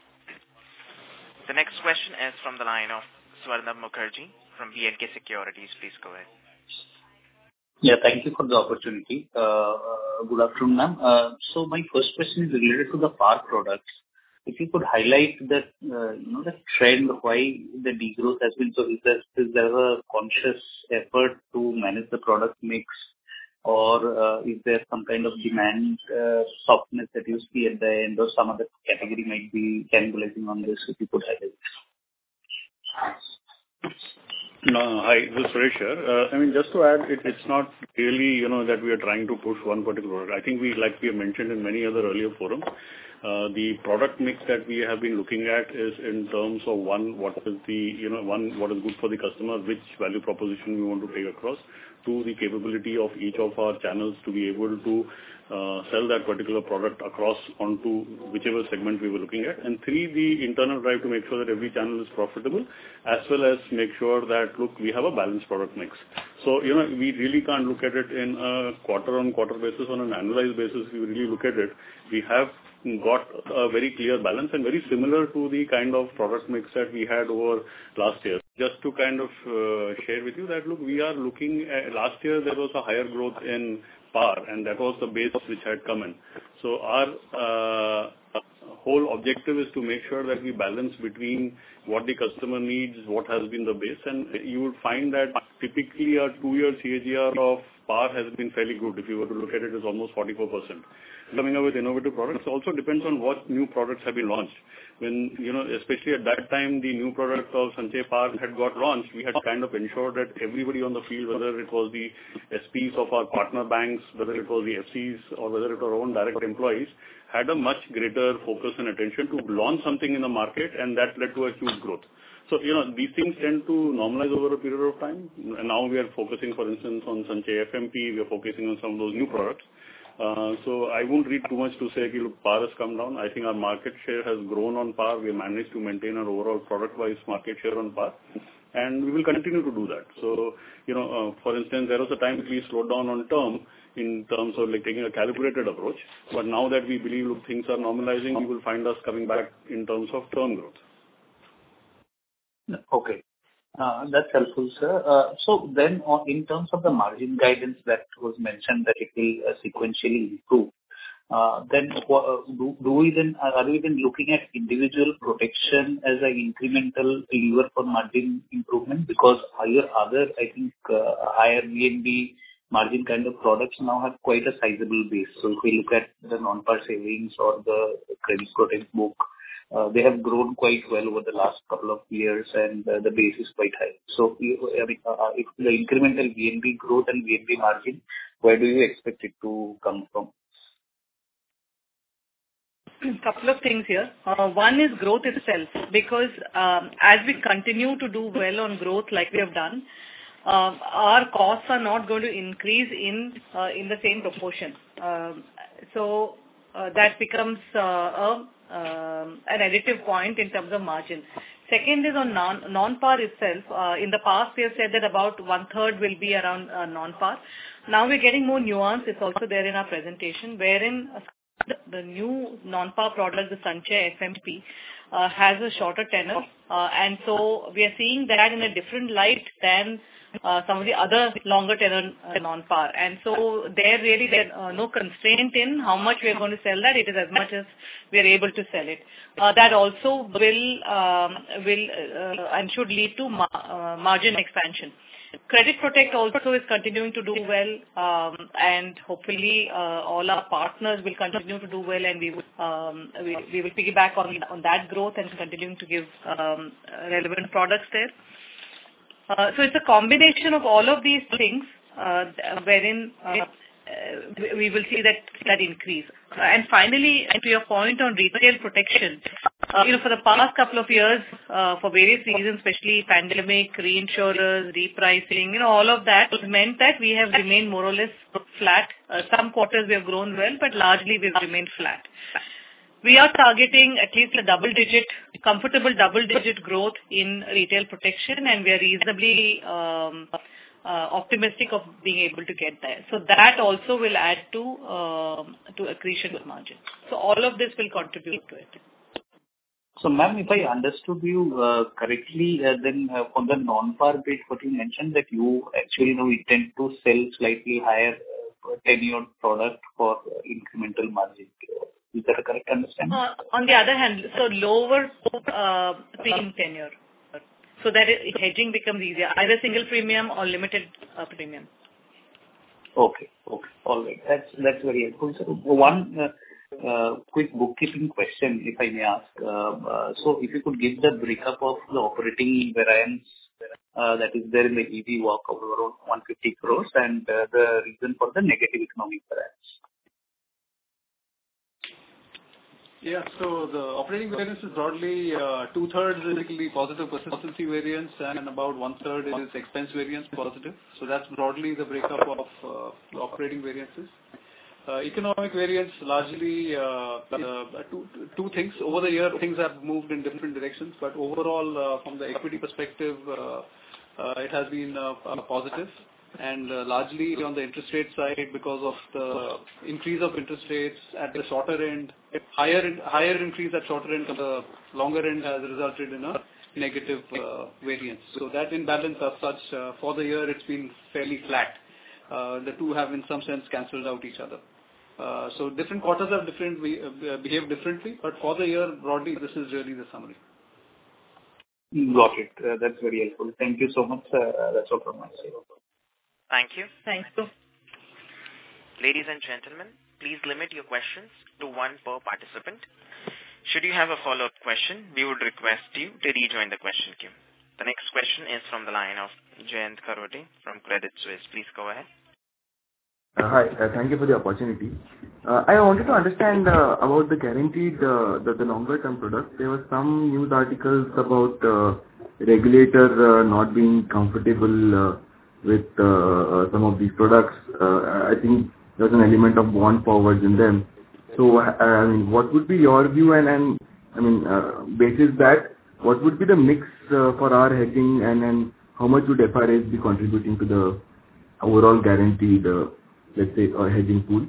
The next question is from the line of Swarnabha Mukherjee from B and K Securities. Please go ahead. Yeah, thank you for the opportunity. Uh, uh, good afternoon, ma'am. Uh, so my first question is related to the par products. If you could highlight that, uh, you know, the trend, why the degrowth has been so, is there, is there a conscious effort to manage the product mix, or uh, is there some kind of demand uh, softness that you see at the end, or some other category might be cannibalizing on this? If you could highlight. No, hi, this is Suresh here. Uh, I mean, just to add, it, it's not really, you know, that we are trying to push one particular product. I think we, like we have mentioned in many other earlier forums, uh, the product mix that we have been looking at is in terms of one, what is the, you know, one, what is good for the customer, which value proposition we want to take across, to the capability of each of our channels to be able to uh, sell that particular product across onto whichever segment we were looking at. And three, the internal drive to make sure that every channel is profitable, as well as make sure that, look, we have a balanced product mix. So, you know, we really can't look at it in a quarter-on-quarter basis, on an annualized basis. We really look at it. We have got a very clear balance and very similar to the kind of product mix that we had over last year. Just to kind of uh, share with you that, look, we are looking at, last year there was a higher growth in par, and that was the base which had come in. So our uh, whole objective is to make sure that we balance between what the customer needs, what has been the base, and you would find that typically a two-year C A G R of Par has been fairly good. If you were to look at it, it's almost forty-four percent. Coming up with innovative products also depends on what new products have been launched. When, you know, especially at that time, the new product of Sanchay Par had got launched, we had kind of ensured that everybody on the field, whether it was the S Ps of our partner banks, whether it was the F Cs, or whether it was our own direct employees, had a much greater focus and attention to launch something in the market, and that led to a huge growth. So, you know, these things tend to normalize over a period of time. And now we are focusing, for instance, on Sanchay F M P, we are focusing on some of those new products. Uh, so I won't read too much to say, okay, look, Par has come down. I think our market share has grown on Par. We managed to maintain our overall product-wise market share on Par, and we will continue to do that. So, you know, uh, for instance, there was a time we slowed down on term in terms of like taking a calibrated approach. But now that we believe look, things are normalizing, you will find us coming back in terms of term growth. Okay. Uh, That's helpful, sir. Uh, So then, on- in terms of the margin guidance that was mentioned, that it will uh, sequentially improve, uh, then wha- uh, do do we then, uh, are we then looking at individual protection as an incremental lever for margin improvement? Because your other, I think, uh, higher V N B margin kind of products now have quite a sizable base. So if we look at the non-par savings or the credit protect book, Uh, they have grown quite well over the last couple of years, and uh, the base is quite high. So, you- I mean, uh, if the incremental V N B growth and V N B margin, where do you expect it to come from? Couple of things here. Uh, One is growth itself, because um, as we continue to do well on growth like we have done, uh, our costs are not going to increase in uh, in the same proportion. Um, So uh, that becomes uh, a um, an additive point in terms of margin. Second is on non non-par itself. Uh, in the past, we have said that about one third will be around uh, non-par. Now we're getting more nuance. It's also there in our presentation, wherein uh, the new non-par product, the Sanchay F M P, uh, has a shorter tenor, uh, and so we are seeing that in a different light than Uh, some of the other longer tenor uh, non-par. And so there really there uh, no constraint in how much we are going to sell that. It is as much as we are able to sell it. Uh, that also will um, will uh, and should lead to ma- uh, margin expansion. Credit Protect also is continuing to do well, um, and hopefully uh, all our partners will continue to do well, and we will um, we, we will piggyback on on that growth and continuing to give um, relevant products there. Uh, so it's a combination of all of these things, uh, wherein uh, we we will see that that increase. Uh, and finally, to your point on retail protection, uh, you know, for the past couple of years, uh, for various reasons, especially pandemic, reinsurers, repricing, you know, all of that meant that we have remained more or less flat. Uh, some quarters we have grown well, but largely we've remained flat. We are targeting at least a double-digit, comfortable double-digit growth in retail protection, and we are reasonably um, uh, optimistic of being able to get there. So that also will add to um, to accretion of margin. So all of this will contribute to it. So, ma'am, if I understood you uh, correctly, uh, then uh, on the non-par bit, what you mentioned that you actually now intend to sell slightly higher uh, tenured product for uh, incremental margin. Is that a correct understanding? Uh, on the other hand, so lower uh, premium tenure, so that it, hedging becomes easier, either single premium or limited uh, premium. Okay, okay, all right. That's that's very helpful. So one uh, uh, quick bookkeeping question, if I may ask. Uh, uh, so if you could give the breakup of the operating variance uh, that is there in the E V walk of around one hundred fifty crores, and uh, the reason for the negative economic variance. Yeah. So the operating variance is broadly uh, two-thirds is basically positive persistency variance, and about one-third is expense variance positive. So that's broadly the breakup of uh, operating variances. Uh, economic variance largely uh, uh, two, two things. Over the year, things have moved in different directions, but overall, uh, from the equity perspective, uh, uh, it has been uh, uh, positive. And uh, largely on the interest rate side, because of the increase of interest rates at the shorter end, higher higher increase at shorter end, the longer end has resulted in a negative uh, variance. So that imbalance as such, uh, for the year, it's been fairly flat. Uh, the two have in some sense cancelled out each other. Uh, so different quarters have different uh, behave differently, but for the year broadly, this is really the summary. Got it. Uh, that's very helpful. Thank you so much. Uh, that's all from my side. Thank you. Thanks. So, Ladies and gentlemen, please limit your questions to one per participant. Should you have a follow-up question, we would request you to rejoin the question queue. The next question is from the line of Jayant Kharote from Credit Suisse. Please go ahead. Uh, Hi. uh, Thank you for the opportunity. Uh, I wanted to understand uh, about the guaranteed, uh, the the longer-term product. There were some news articles about uh, regulator uh, not being comfortable uh, with uh, uh, some of these products. Uh, I think there's an element of bond forwards in them. So, uh, I mean, what would be your view? And, and I mean, uh, basis that, what would be the mix uh, for our hedging, and and how much would F R As be contributing to the overall guaranteed, uh, let's say, uh, hedging pool?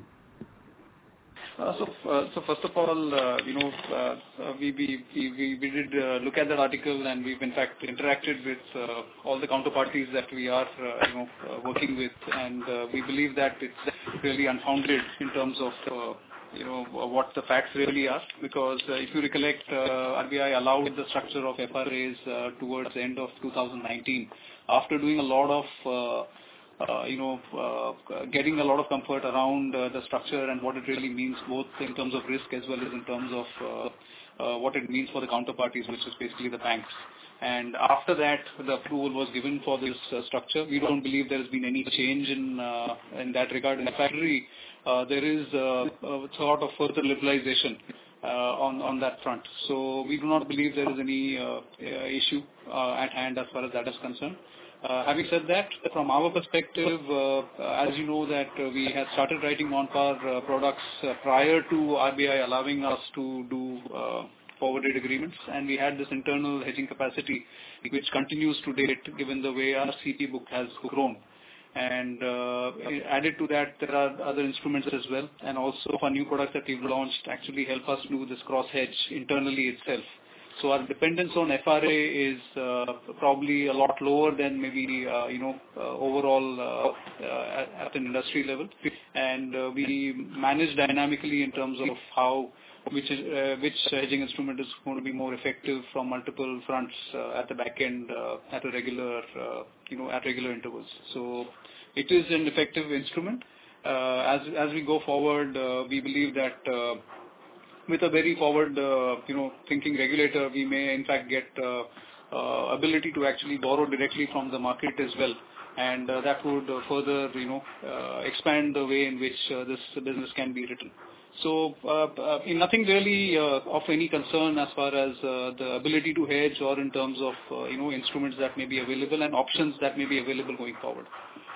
Uh, so, uh, so first of all, uh, you know, uh, uh, we, we, we, we did uh, look at that article, and we've in fact interacted with uh, all the counterparties that we are, uh, you know, uh, working with, and uh, we believe that it's really unfounded in terms of, uh, you know, what the facts really are, because uh, if you recollect, uh, R B I allowed the structure of F R As uh, towards the end of two thousand nineteen, after doing a lot of uh, Uh, you know, uh, getting a lot of comfort around uh, the structure and what it really means, both in terms of risk as well as in terms of uh, uh, what it means for the counterparties, which is basically the banks. And after that, the approval was given for this uh, structure. We don't believe there has been any change in uh, in that regard. In fact, uh, there is uh, a sort of further liberalization uh, on on that front. So we do not believe there is any uh, uh, issue uh, at hand as far as that is concerned. Uh, having said that, from our perspective, uh, as you know that uh, we had started writing non-par uh, products uh, prior to R B I allowing us to do uh, forwarded agreements, and we had this internal hedging capacity which continues to date given the way our C P book has grown. And uh, added to that, there are other instruments as well, and also our new products that we've launched actually help us do this cross-hedge internally itself. So our dependence on F R A is uh, probably a lot lower than maybe, uh, you know, uh, overall uh, uh, at, at an industry level. And uh, we manage dynamically in terms of how, which, is, uh, which hedging instrument is going to be more effective from multiple fronts uh, at the back end uh, at a regular, uh, you know, at regular intervals. So it is an effective instrument. Uh, as, as we go forward, uh, we believe that uh, with a very forward, uh, you know, thinking regulator, we may in fact get uh, uh, ability to actually borrow directly from the market as well, and uh, that would uh, further, you know, uh, expand the way in which uh, this business can be written. So, uh, uh, in nothing really uh, of any concern as far as uh, the ability to hedge, or in terms of uh, you know, instruments that may be available and options that may be available going forward.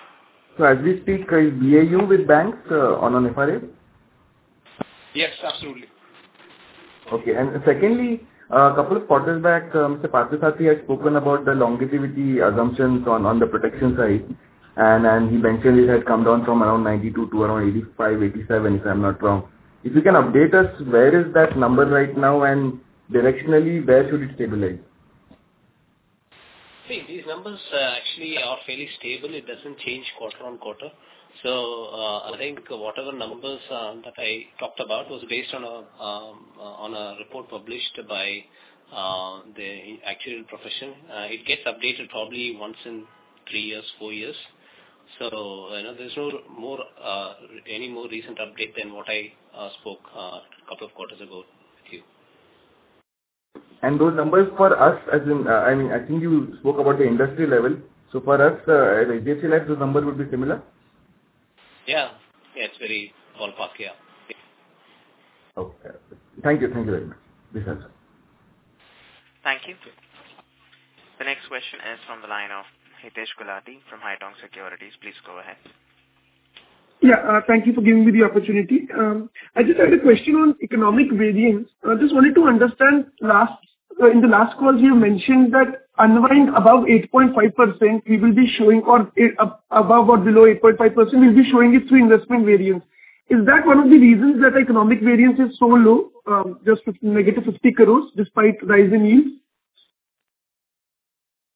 So as we speak, is B A U with banks uh, on an F R A? Yes, absolutely. Okay. And secondly, a couple of quarters back, uh, Mister Parthasarathy had spoken about the longevity assumptions on, on the protection side, and, and he mentioned it had come down from around ninety-two to around eighty-five, eighty-seven, if I'm not wrong. If you can update us, where is that number right now, and directionally, where should it stabilize? See, these numbers uh, actually are fairly stable. It doesn't change quarter on quarter. So uh, I think whatever numbers uh, that I talked about was based on a um, uh, on a report published by uh, the actuarial profession. Uh, it gets updated probably once in three years, four years. So you know, there's no more uh, any more recent update than what I uh, spoke uh, a couple of quarters ago with you. And those numbers for us, as in, uh, I mean, I think you spoke about the industry level. So for us, uh, at H D F C Life, those numbers would be similar? Yeah, yeah, it's very ballpark, yeah. Okay. Thank you, thank you very much. This helps. Thank you. The next question is from the line of Hitesh Gulati from Haitong Securities. Please go ahead. Yeah, uh, thank you for giving me the opportunity. Um, I just had a question on economic variance. I just wanted to understand, last uh, in the last call you mentioned that unwind above eight point five percent we will be showing, or eight, uh, above or below eight point five percent we will be showing it through investment variance. Is that one of the reasons that economic variance is so low, um, just negative fifty crores despite rise in yields?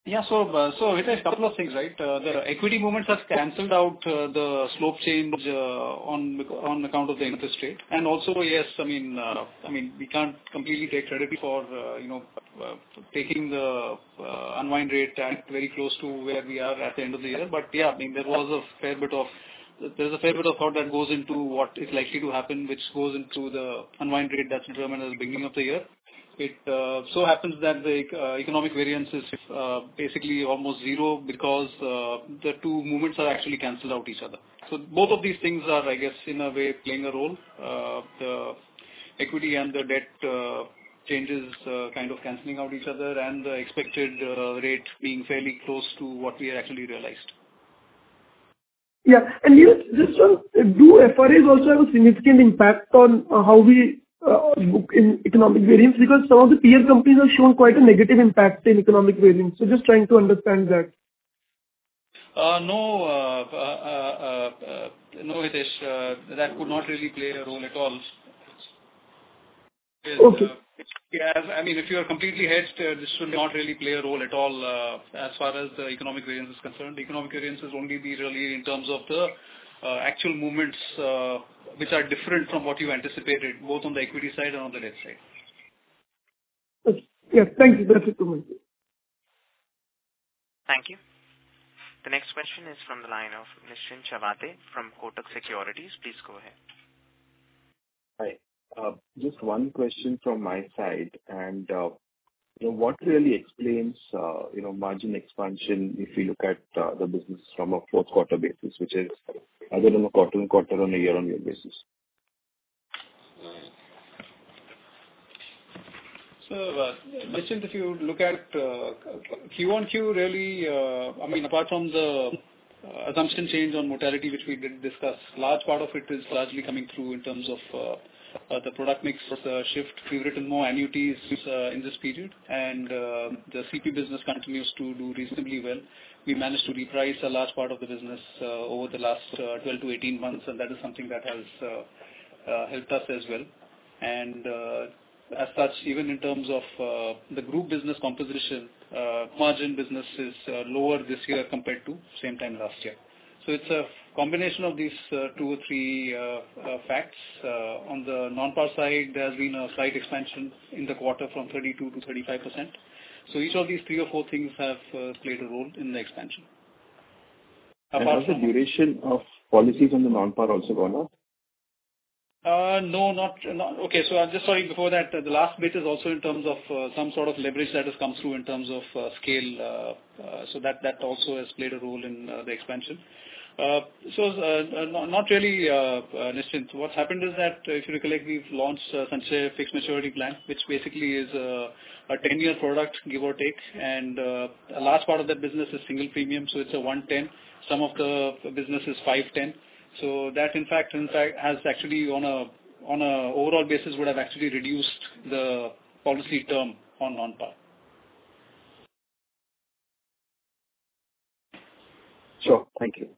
Yeah. So, uh, so it is a couple of things, right? Uh, the equity movements have cancelled out uh, the slope change uh, on on account of the interest rate, and also yes, I mean, uh, I mean, we can't completely take credit for uh, you know uh, taking the uh, unwind rate at very close to where we are at the end of the year. But yeah, I mean, there was a fair bit of there's a fair bit of thought that goes into what is likely to happen, which goes into the unwind rate that's determined at the beginning of the year. It uh, so happens that the uh, economic variance is uh, basically almost zero because uh, the two movements are actually cancelled out each other. So both of these things are, I guess, in a way playing a role. Uh, the equity and the debt uh, changes uh, kind of cancelling out each other, and the expected uh, rate being fairly close to what we actually realized. Yeah, and you just on, do F R As also have a significant impact on uh, how we Uh, book in economic variance, because some of the peer companies have shown quite a negative impact in economic variance. So just trying to understand that. Uh, no, uh, uh, uh, uh, no, Hitesh, uh, that could not really play a role at all. Because, okay. Uh, yeah, I mean, if you are completely hedged, uh, this should not really play a role at all uh, as far as the economic variance is concerned. The economic variance is only be really in terms of the uh, actual movements uh, which are different from what you anticipated, both on the equity side and on the debt side. Okay. Yeah, thank you. That's it to me. Thank you. The next question is from the line of Nischint Chawathe from Kotak Securities. Please go ahead. Hi. Uh, just one question from my side, and uh, you know, what really explains uh, you know margin expansion if we look at uh, the business from a fourth quarter basis, which is either on a quarter on quarter or on a year on year basis? So, uh, Nischint, if you look at uh, Q on Q, really, uh, I mean, apart from the uh, assumption change on mortality, which we did discuss, large part of it is largely coming through in terms of uh, uh, the product mix uh, shift. We've written more annuities uh, in this period, and uh, the C P business continues to do reasonably well. We managed to reprice a large part of the business uh, over the last uh, twelve to eighteen months, and that is something that has uh, uh, helped us as well. And uh, as such, even in terms of uh, the group business composition, uh, margin business is uh, lower this year compared to same time last year. So it's a combination of these uh, two or three uh, uh, facts. Uh, on the non-par side, there has been a slight expansion in the quarter from thirty-two to thirty-five percent. So each of these three or four things have uh, played a role in the expansion. And has the duration of policies on the non-par also gone up? Uh, no, not, not okay. So I'm just sorry before that. Uh, the last bit is also in terms of uh, some sort of leverage that has come through in terms of uh, scale. Uh, uh, so that that also has played a role in uh, the expansion. Uh, so uh, not, not really, uh, uh, Nischint. What's happened is that uh, if you recollect, we've launched uh, Sanchay Fixed Maturity Plan, which basically is uh, a ten-year product, give or take, and uh, a large part of that business is single premium, so it's a one ten. Some of the business is five ten. So that in fact, in fact, has actually on a on a overall basis would have actually reduced the policy term on non-par. Sure. Thank you.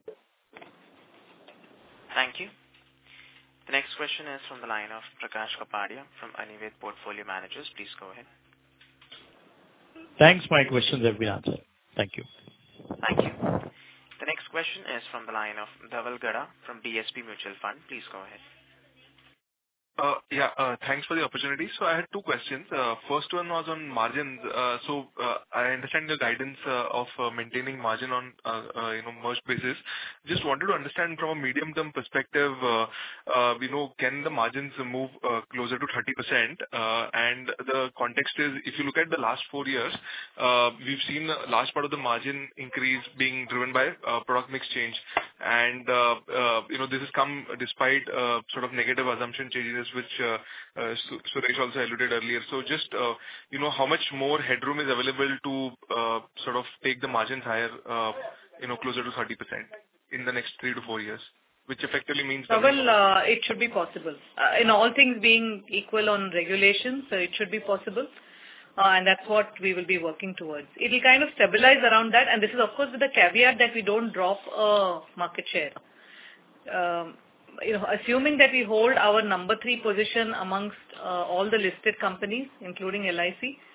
Thank you. The next question is from the line of Prakash Kapadia from Anived Portfolio Managers. Please go ahead. Thanks. My questions have been answered. Thank you. Thank you. The next question is from the line of Dhaval Gada from D S P Mutual Fund. Please go ahead. Uh, yeah, uh, thanks for the opportunity. So I had two questions. Uh, first one was on margins. Uh, so uh, I understand the guidance uh, of uh, maintaining margin on uh, uh, you know merged basis. Just wanted to understand from a medium-term perspective, uh, uh, you know, can the margins move uh, closer to thirty percent? Uh, and the context is, if you look at the last four years, uh, we've seen a large part of the margin increase being driven by uh, product mix change, and uh, uh, you know this has come despite uh, sort of negative assumption changes, which uh, uh, Suresh also alluded earlier. So just, uh, you know, how much more headroom is available to uh, sort of take the margins higher, uh, you know, closer to thirty percent in the next three to four years, which effectively means... Uh, well, uh, it should be possible. Uh, in all things being equal on regulations, so it should be possible. Uh, and that's what we will be working towards. It will kind of stabilize around that. And this is, of course, with the caveat that we don't drop uh, market share. Um, You know, assuming that we hold our number three position amongst uh, all the listed companies, including L I C,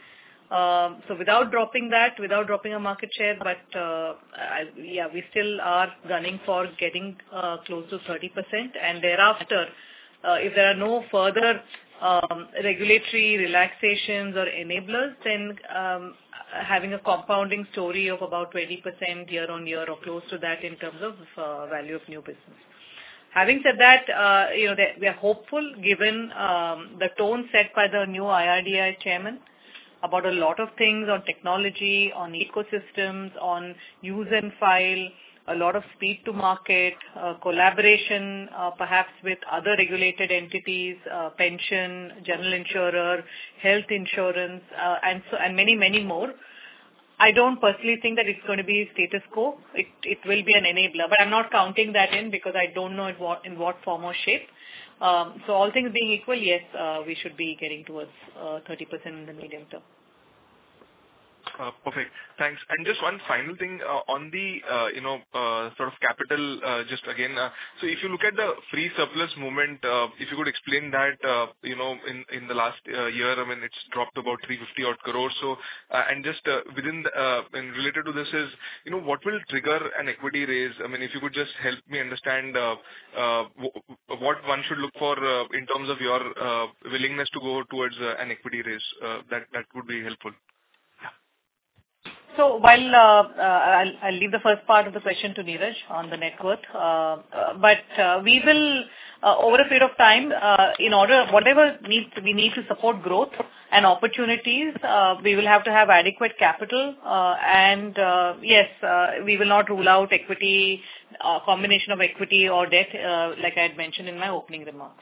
Um, so without dropping that, without dropping our market share, but uh, I, yeah, we still are gunning for getting uh, close to thirty percent, and thereafter, uh, if there are no further um, regulatory relaxations or enablers, then um, having a compounding story of about twenty percent year on year or close to that in terms of uh, value of new business. Having said that, uh, you know, we are hopeful given um, the tone set by the new I R D A I chairman about a lot of things on technology, on ecosystems, on use and file, a lot of speed to market, uh, collaboration uh, perhaps with other regulated entities, uh, pension, general insurer, health insurance, uh, and so and many, many more. I don't personally think that it's going to be status quo. It it will be an enabler, but I'm not counting that in because I don't know in what, in what form or shape. Um, so all things being equal, yes, uh, we should be getting towards uh, thirty percent in the medium term. Uh, Perfect. Thanks. And just one final thing uh, on the, uh, you know, uh, sort of capital, uh, just again, uh, so if you look at the free surplus movement, uh, if you could explain that, uh, you know, in in the last uh, year, I mean, it's dropped about three hundred fifty odd crores. So, uh, and just uh, within, the, uh, and related to this is, you know, what will trigger an equity raise? I mean, if you could just help me understand uh, uh, w- what one should look for uh, in terms of your uh, willingness to go towards uh, an equity raise, uh, that that would be helpful. So while uh, uh, I'll, I'll leave the first part of the question to Neeraj on the net worth, uh, uh, but uh, we will, uh, over a period of time, uh, in order, whatever needs we need to support growth and opportunities, uh, we will have to have adequate capital, uh, and uh, yes, uh, we will not rule out equity, uh, combination of equity or debt, uh, like I had mentioned in my opening remarks.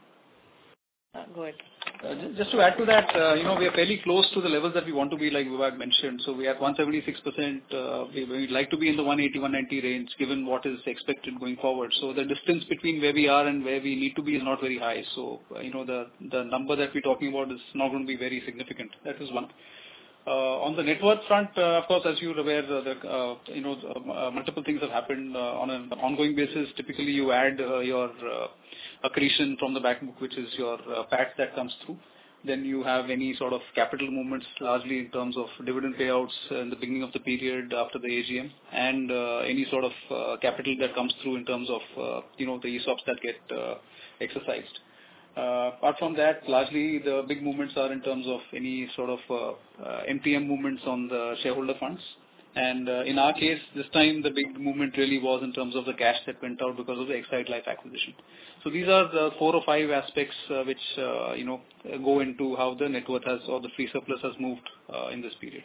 Uh, go ahead. Uh, Just to add to that, uh, you know, we are fairly close to the levels that we want to be, like Vibha mentioned. So we are at one hundred seventy-six percent. Uh, we would like to be in the one eighty, one ninety range, given what is expected going forward. So the distance between where we are and where we need to be is not very high. So, uh, you know, the, the number that we're talking about is not going to be very significant. That is one. Uh, on the net worth front, uh, of course, as you're aware, uh, the, uh, you know, uh, multiple things have happened uh, on an ongoing basis. Typically, you add uh, your uh, accretion from the back book, which is your uh, P A T that comes through. Then you have any sort of capital movements, largely in terms of dividend payouts in the beginning of the period after the A G M, and uh, any sort of uh, capital that comes through in terms of, uh, you know, the E S O Ps that get uh, exercised. Uh, apart from that, largely the big movements are in terms of any sort of uh, uh, M T M movements on the shareholder funds. And uh, in our case, this time the big movement really was in terms of the cash that went out because of the Exide Life acquisition. So these are the four or five aspects uh, which, uh, you know, go into how the net worth has or the free surplus has moved uh, in this period.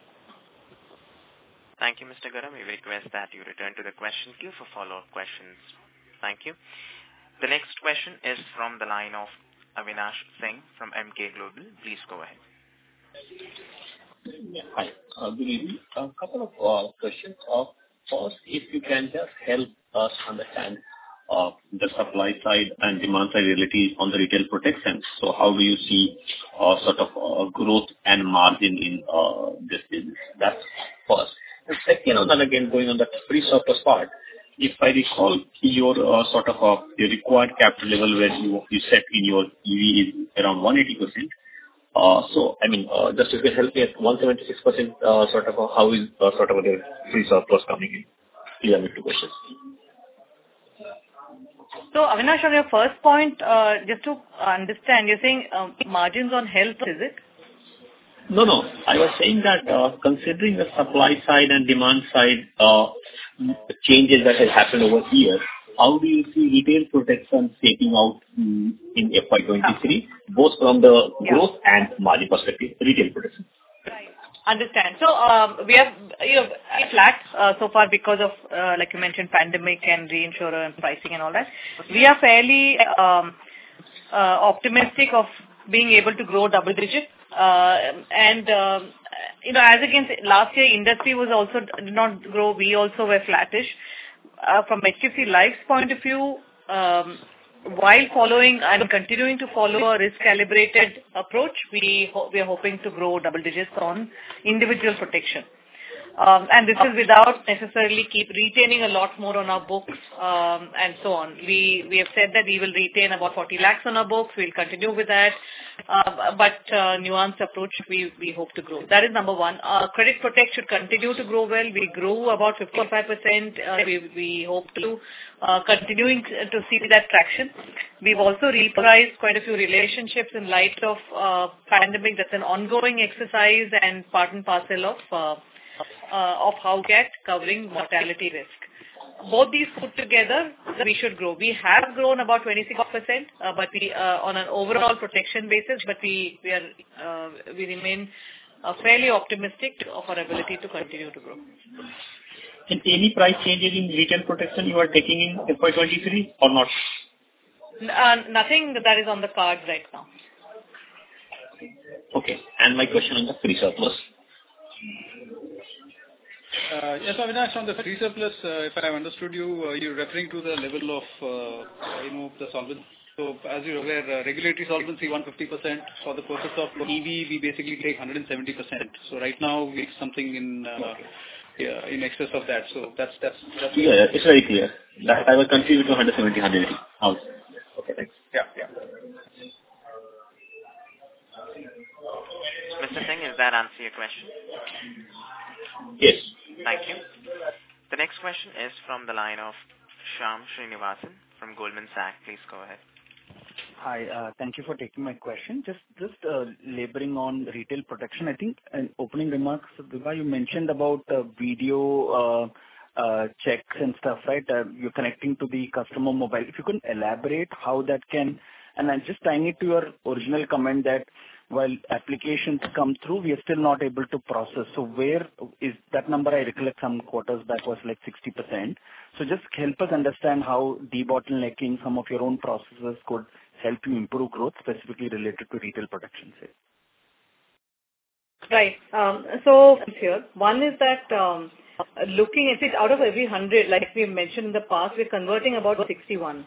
Thank you, Mister Garam. We request that you return to the question queue for follow-up questions. Thank you. The next question is from the line of Avinash Singh from M K Global. Please go ahead. Yeah, hi. Uh, good evening. A couple of uh, questions. Uh, first, if you can just help us understand uh, the supply side and demand side reality on the retail protection. So how do you see uh, sort of uh, growth and margin in uh, this business? That's first. And second, and then again going on the free surplus part, if I recall, your uh, sort of uh, your required capital level where you you set in your E V is around one hundred eighty percent. Uh, so, I mean, uh, just if you can help me at one hundred seventy-six percent, uh, sort of uh, how is uh, sort of the free surplus coming in? These are my two questions. So, Avinash, on your first point, uh, just to understand, you're saying um, margins on health, is it? No, no. I was saying that uh, considering the supply side and demand side uh, changes that has happened over years, how do you see retail protection shaping out mm, in F Y twenty-three, both from the Yeah. growth and margin perspective, retail protection? Understand. So, um, we have, you know, flat uh, so far because of, uh, like you mentioned, pandemic and reinsurer and pricing and all that. We are fairly um, uh, optimistic of being able to grow double digit. Uh, and, um, you know, as against last year, industry was also did not grow. We also were flattish. Uh, from H D F C Life's point of view, um, while following and continuing to follow a risk-calibrated approach, we ho- we are hoping to grow double digits on individual protection. Um, and this is without necessarily keep retaining a lot more on our books um, and so on. We we have said that we will retain about forty lakhs on our books. We'll continue with that. Uh, but uh, nuanced approach, we, we hope to grow. That is number one. Uh, credit Protect should continue to grow well. We grew about fifty-five percent. Uh, we, we hope to uh, continuing to see that traction. We've also repriced quite a few relationships in light of uh, pandemic. That's an ongoing exercise and part and parcel of uh, uh, of how we get covering mortality risk. Both these put together, we should grow. We have grown about twenty-six percent, uh, but we uh, on an overall protection basis, but we we are uh, we remain uh, fairly optimistic of our ability to continue to grow. And any price changes in retail protection you are taking in F Y twenty-three or not? Uh, nothing that is on the cards right now. Okay. And my question on the free surplus. Uh, yes, Avinash, on the free surplus, uh, if I have understood you, uh, you're referring to the level of, uh, you know, the solvency. So, as you're aware, uh, regulatory solvency one hundred fifty percent. For the purpose of E V, we basically take one hundred seventy percent. So, right now, we take something in uh, yeah, in excess of that. So, that's that's. that's yeah, yeah, it's very clear. That I will contribute to one hundred seventy, one hundred eighty. Also. Okay, thanks. Yeah, yeah. Mister Singh, does that answer your question? Yes. Thank you. The next question is from the line of Shyam Srinivasan from Goldman Sachs. Please go ahead. Hi, uh, thank you for taking my question. Just just uh, laboring on retail protection. I think in opening remarks, Vibha, you mentioned about uh, video uh, uh, checks and stuff, right? Uh, you're connecting to the customer mobile. If you can elaborate how that can, and I'm just tying it to your original comment that while applications come through, we are still not able to process. So where is that number? I recollect some quarters back was like sixty percent. So just help us understand how debottlenecking some of your own processes could help you improve growth, specifically related to retail protection sales. Right. Um, so here, one is that um, looking at it, out of every hundred, like we mentioned in the past, we're converting about sixty-one.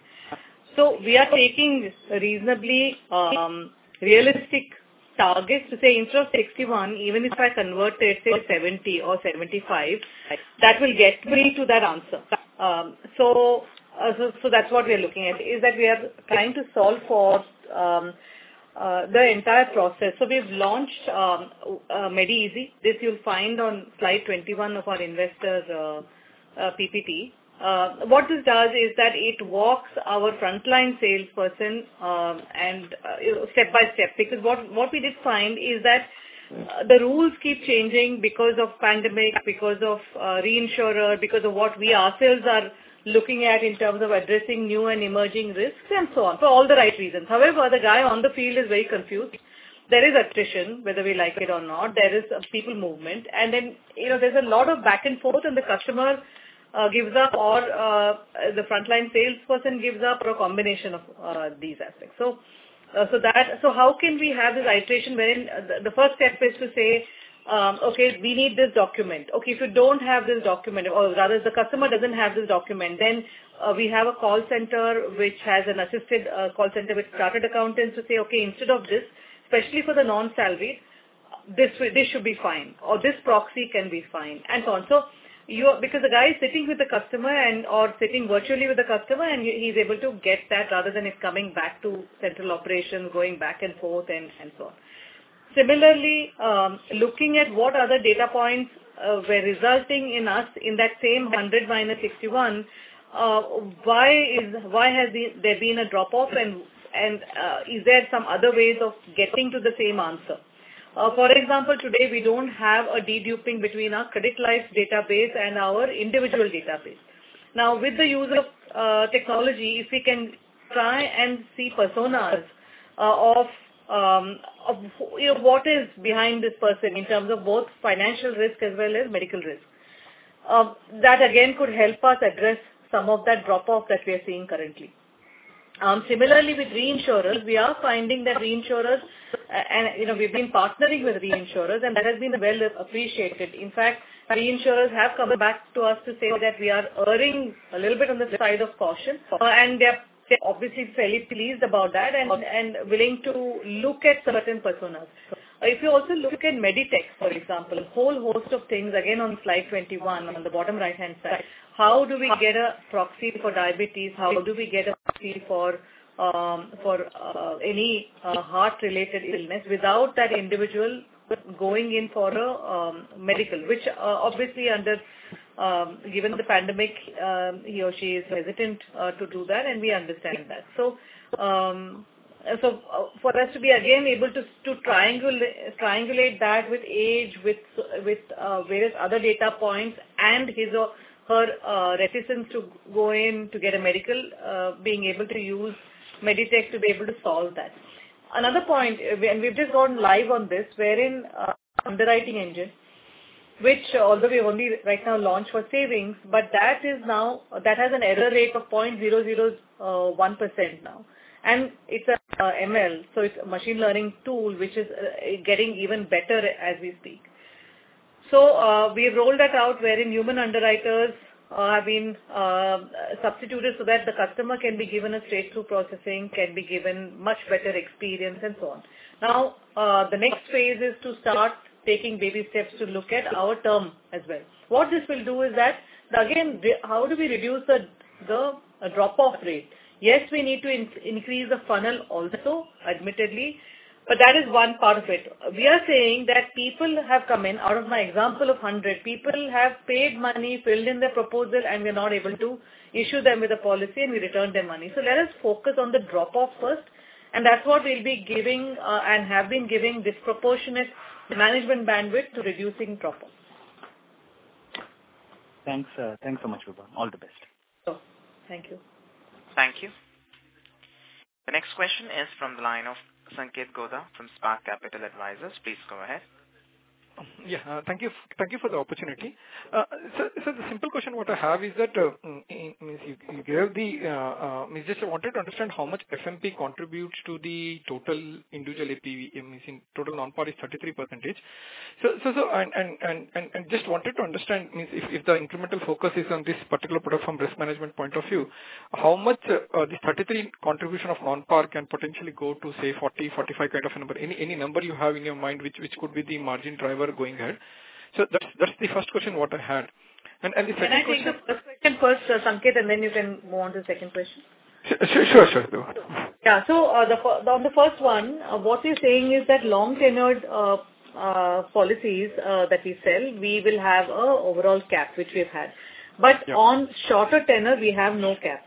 So we are taking reasonably um, realistic targets to say instead of sixty-one, even if I convert it, say seventy or seventy-five, that will get me to that answer. Um, so, uh, so, so that's what we are looking at, is that we are trying to solve for um, uh, the entire process. So we've launched um, uh, MediEasy. This you'll find on slide twenty-one of our investor uh, uh, P P T. Uh, what this does is that it walks our frontline salesperson um, and uh, you know, step by step, because what, what we did find is that uh, the rules keep changing because of pandemic, because of uh, reinsurer, because of what we ourselves are looking at in terms of addressing new and emerging risks and so on, for all the right reasons. However, the guy on the field is very confused. There is attrition, whether we like it or not. There is a people movement. And then, you know, there's a lot of back and forth, and the customer Uh, gives up, or uh, the frontline salesperson gives up, or a combination of uh, these aspects. So, uh, so that so how can we have this iteration wherein uh, the, the first step is to say, um, okay, we need this document. Okay, if you don't have this document, or rather the customer doesn't have this document, then uh, we have a call center which has an assisted uh, call center with chartered accountants to say, okay, instead of this, especially for the non-salaried, this this should be fine, or this proxy can be fine, and so on. So, You, because the guy is sitting with the customer and or sitting virtually with the customer, and he's able to get that rather than it coming back to central operations, going back and forth and, and so on. Similarly, um, looking at what other data points uh, were resulting in us in that same one hundred minus sixty-one, uh, why is why has the, there been a drop off, and and uh, is there some other ways of getting to the same answer? Uh, for example, today we don't have a deduping between our credit life database and our individual database. Now, with the use of uh, technology, if we can try and see personas uh, of, um, of you know, what is behind this person in terms of both financial risk as well as medical risk, uh, that again could help us address some of that drop-off that we are seeing currently. Um, similarly, with reinsurers, we are finding that reinsurers, uh, and you know, we've been partnering with reinsurers, and that has been well appreciated. In fact, reinsurers have come back to us to say that we are erring a little bit on the side of caution, uh, and they're obviously fairly pleased about that, and and willing to look at certain personas. if you also look at Meditech, for example, a whole host of things, again on slide twenty-one, on the bottom right-hand side, how do we get a proxy for diabetes? How do we get a proxy for um, for uh, any uh, heart-related illness without that individual going in for a um, medical, which uh, obviously under, um, given the pandemic, um, he or she is hesitant uh, to do that, and we understand that. So, um, so uh, for us to be again able to to triangulate, triangulate that with age, with with uh, various other data points, and his or her uh, reticence to go in to get a medical, uh, being able to use Meditech to be able to solve that. Another point, and we've just gone live on this, wherein uh, underwriting engine, which uh, although we only right now launched for savings, but that is now, that has an error rate of zero point zero zero one percent now. And it's a uh, M L, so it's a machine learning tool, which is uh, getting even better as we speak. So uh, we've rolled that out wherein human underwriters Uh, have been uh, substituted so that the customer can be given a straight-through processing, can be given much better experience and so on. Now, uh, the next phase is to start taking baby steps to look at our term as well. What this will do is that, again, how do we reduce the, the uh, drop-off rate? Yes, we need to in- increase the funnel also, admittedly, but that is one part of it. We are saying that people have come in, out of my example of one hundred, people have paid money, filled in their proposal, and we're not able to issue them with a policy, and we return their money. So let us focus on the drop-off first, and that's what we'll be giving uh, and have been giving disproportionate management bandwidth to reducing drop-off. Thanks, uh, thanks so much, Vibha. All the best. So, thank you. Thank you. The next question is from the line of Sanket Godha from Spark Capital Advisors. Please go ahead. Yeah, uh, thank you. Thank you for the opportunity. Uh, so, so the simple question what I have is that uh, in, in, you, you gave the. Uh, uh, just wanted to understand how much F M P contributes to the total individual A P V. Means in total non-par is thirty-three percentage. So, so, so, and and and and, and just wanted to understand means if, if the incremental focus is on this particular product from risk management point of view, how much uh, uh, this thirty-three contribution of non-par can potentially go to say forty, forty-five kind of a number. Any any number you have in your mind which which could be the margin driver going ahead. So that's that's the first question what I had. And and the second Can I question. take the first question first, uh, Sanket, and then you can move on to the second question? Sure, sure, sure. sure. Yeah. So uh, the, the on the first one, uh, what we're saying is that long tenured uh, uh, policies uh, that we sell, we will have a overall cap which we've had, but yeah. on shorter tenure we have no cap.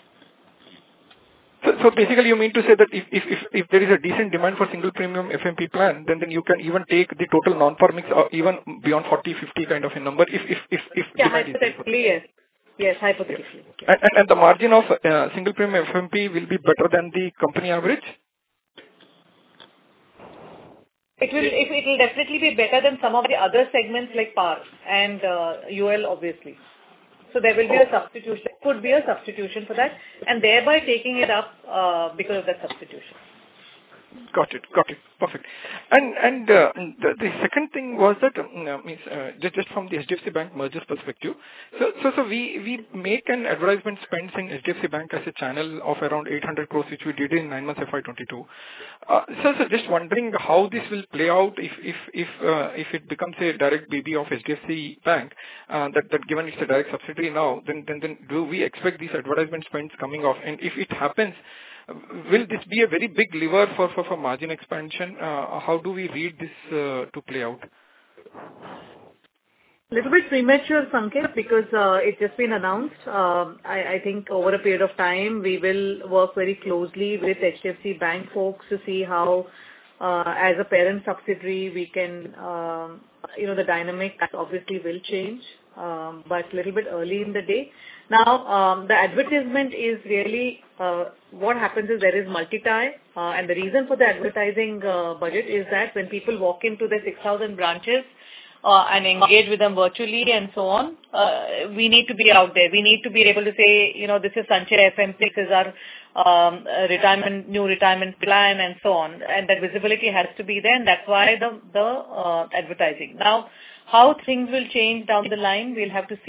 So, so basically you mean to say that if, if, if, if there is a decent demand for single premium F M P plan, then, then you can even take the total non-par mix or even beyond forty, fifty kind of a number if, if, if, if yeah, demand hypothetically, is yes. Yes, hypothetically. Yes. And, and, and the margin of uh, single premium F M P will be better than the company average? It will, it, it will definitely be better than some of the other segments like par and uh, U L obviously. So there will be a substitution, there could be a substitution for that, and thereby taking it up uh, because of that substitution. Got it. Got it. Perfect. And and uh, the, the second thing was that uh, means uh, just just from the H D F C Bank merger perspective. So so so we we make an advertisement spend in H D F C Bank as a channel of around eight hundred crores, which we did in nine months F Y twenty-two. Uh, so so just wondering how this will play out if if if uh, if it becomes a direct baby of H D F C Bank. Uh, that that given it's a direct subsidiary now, then then then do we expect these advertisement spends coming off? And if it happens, will this be a very big lever for, for, for margin expansion? Uh, how do we read this uh, to play out? A little bit premature, Sanket, because uh, it's just been announced. Um, I, I think over a period of time, we will work very closely with H D F C Bank folks to see how, uh, as a parent subsidiary, we can, um, you know, the dynamic obviously will change, um, but a little bit early in the day. Now, um, the advertisement is really, uh, what happens is there is multi-tie, uh, and the reason for the advertising uh, budget is that when people walk into the six thousand branches uh, and engage with them virtually and so on, uh, we need to be out there. We need to be able to say, you know, this is Sanchay F M P, this is our um, retirement, new retirement plan and so on, and that visibility has to be there, and that's why the, the uh, advertising. Now, how things will change down the line, we'll have to see.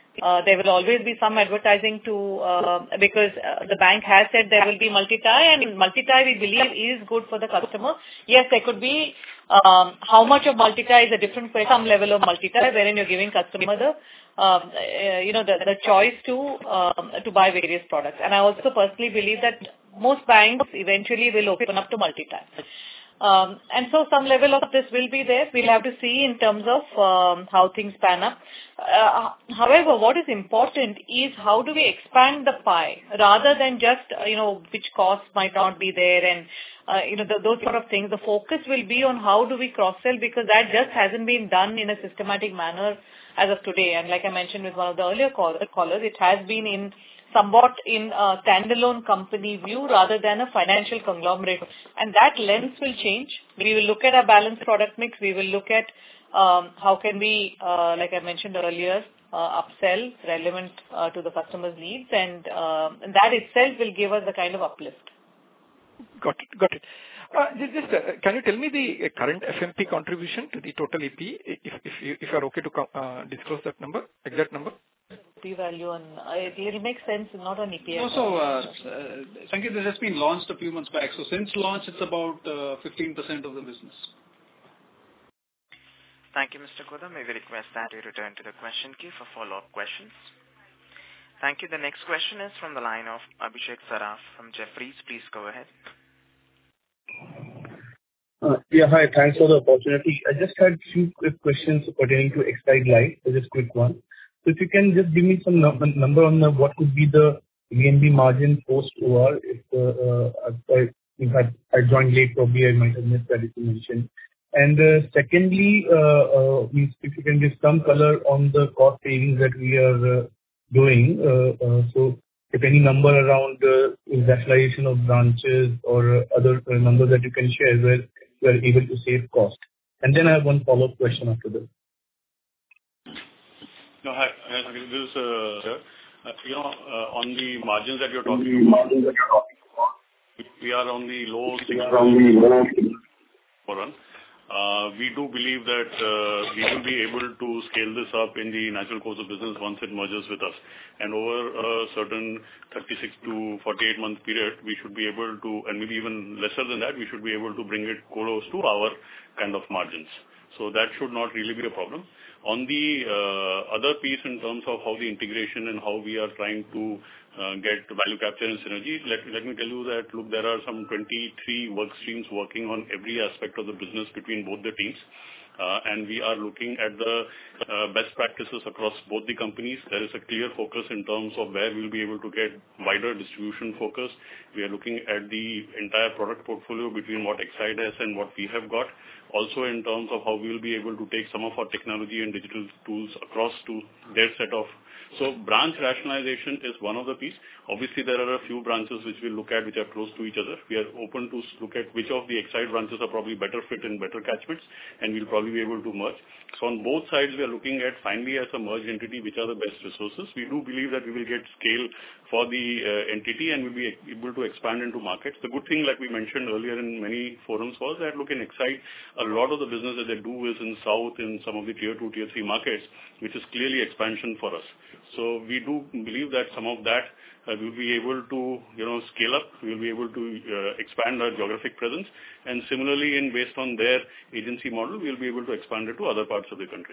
Uh, there will always be some advertising to, uh, because uh, the bank has said there will be multi-tie, and multi-tie we believe is good for the customer. Yes, there could be, um, how much of multi-tie is a different question, some level of multi-tie wherein you're giving customer the, um, uh, you know, the, the choice to, um, to buy various products. And I also personally believe that most banks eventually will open up to multi-tie. Um, and so some level of this will be there. We'll have to see in terms of um, how things pan up. Uh, however, what is important is how do we expand the pie rather than just, uh, you know, which costs might not be there and, uh, you know, the, those sort of things. The focus will be on how do we cross-sell, because that just hasn't been done in a systematic manner as of today. And like I mentioned with one of the earlier call- callers, it has been in somewhat in a standalone company view rather than a financial conglomerate. And that lens will change. We will look at our balanced product mix. We will look at um, how can we, uh, like I mentioned earlier, uh, upsell relevant uh, to the customer's needs. And, uh, and that itself will give us a kind of uplift. Got it. Got it. Uh, just, just uh, can you tell me the uh, current F M P contribution to the total E P, if if you if you are okay to uh, disclose that number, exact number? P-value on, uh, it will make sense, not on E P S. No, so, uh, uh, Sanket, this has been launched a few months back. So since launch, it's about uh, fifteen percent of the business. Thank you, Mister Koda. May we request that you return to the question queue for follow-up questions. Thank you. The next question is from the line of Abhishek Saraf from Jefferies. Please go ahead. Uh, yeah, hi. Thanks for the opportunity. I just had few quick questions pertaining to Exide Life. Just quick one. So if you can just give me some num- number on the, what could be the V N B margin post O R. If, uh, uh, I, if I, I joined late, probably I might have missed that if you mentioned. And uh, secondly, uh, uh, if you can give some color on the cost savings that we are uh, doing. Uh, uh, so if any number around uh, rationalization of branches or uh, other uh, numbers that you can share where you are able to save cost. And then I have one follow-up question after this. No, hi. This is, uh, uh, you know, uh, on the margins that you're talking about, we are on the low single for run. Uh, we do believe that uh, we will be able to scale this up in the natural course of business once it merges with us. And over a certain thirty-six to forty-eight month period, we should be able to, and maybe even lesser than that, we should be able to bring it close to our kind of margins. So that should not really be a problem. On the uh, other piece in terms of how the integration and how we are trying to uh, get value capture and synergy, let, let me tell you that, look, there are some twenty-three work streams working on every aspect of the business between both the teams. Uh, and we are looking at the uh, best practices across both the companies. There is a clear focus in terms of where we'll be able to get wider distribution focus. We are looking at the entire product portfolio between what Exide has and what we have got. Also in terms of how we will be able to take some of our technology and digital tools across to their set of. So branch rationalization is one of the piece. Obviously, there are a few branches which we'll look at which are close to each other. We are open to look at which of the Exide branches are probably better fit in better catchments, and we'll probably be able to merge. So on both sides, we are looking at finally as a merged entity, which are the best resources. We do believe that we will get scale for the uh, entity and we'll be able to expand into markets. The good thing, like we mentioned earlier in many forums, was that, look, in Exide, a lot of the business that they do is in South, in some of the tier two, tier three markets, which is clearly expansion for us. So we do believe that some of that uh, we'll be able to, you know, scale up. We'll be able to uh, expand our geographic presence. And similarly, in based on their agency model, we'll be able to expand it to other parts of the country.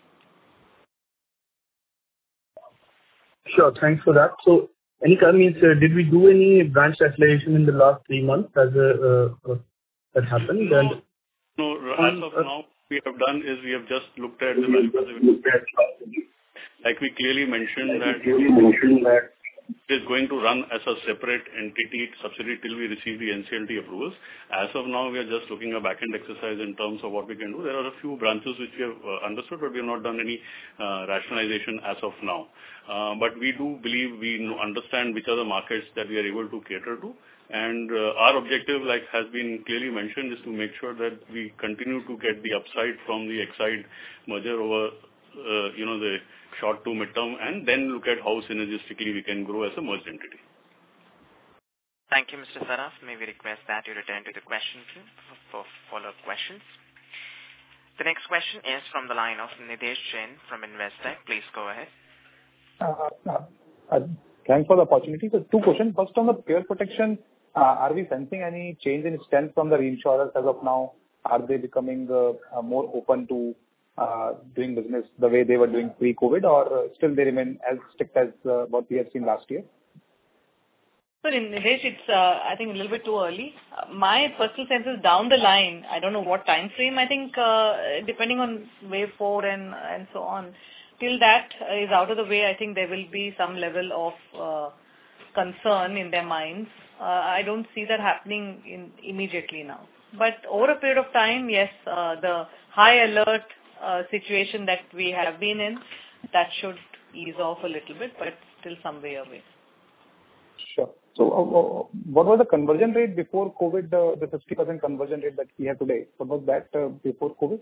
Sure. Thanks for that. So any comments, uh, did we do any branch rationalization in the last three months as a, uh, uh, that happened? No, And no, as of now, we have done is we have just looked at the value preservation. Like we clearly mentioned that it is going to run as a separate entity, subsidiary, till we receive the N C L T approvals. As of now, we are just looking at back-end exercise in terms of what we can do. There are a few branches which we have uh, understood, but we have not done any uh, rationalization as of now. Uh, but we do believe we understand which are the markets that we are able to cater to. And uh, our objective, like has been clearly mentioned, is to make sure that we continue to get the upside from the Exide merger over, uh, you know, the short to midterm, and then look at how synergistically we can grow as a merged entity. Thank you, Mister Saraf. May we request that you return to the question queue for follow-up questions. The next question is from the line of Nidesh Jain from Investec. Please go ahead. Uh, uh, uh, Thanks for the opportunity. So two questions. First, on the pure protection, uh, are we sensing any change in stance from the reinsurers as of now? Are they becoming uh, uh, more open to uh, doing business the way they were doing pre-COVID, or uh, still they remain as strict as uh, what we have seen last year? So in Nilesh, it's, uh, I think, a little bit too early. Uh, my personal sense is down the line, I don't know what time frame, I think, uh, depending on wave four and, and so on, till that is out of the way, I think there will be some level of uh, concern in their minds. Uh, I don't see that happening in immediately now. But over a period of time, yes, uh, the high alert uh, situation that we have been in, that should ease off a little bit, but still some way away. Sure. So uh, what was the conversion rate before COVID, uh, the fifty percent conversion rate that we have today? What was that uh, before COVID?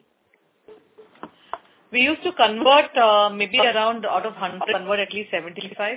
We used to convert uh, maybe around out of one hundred, convert at least seventy-five.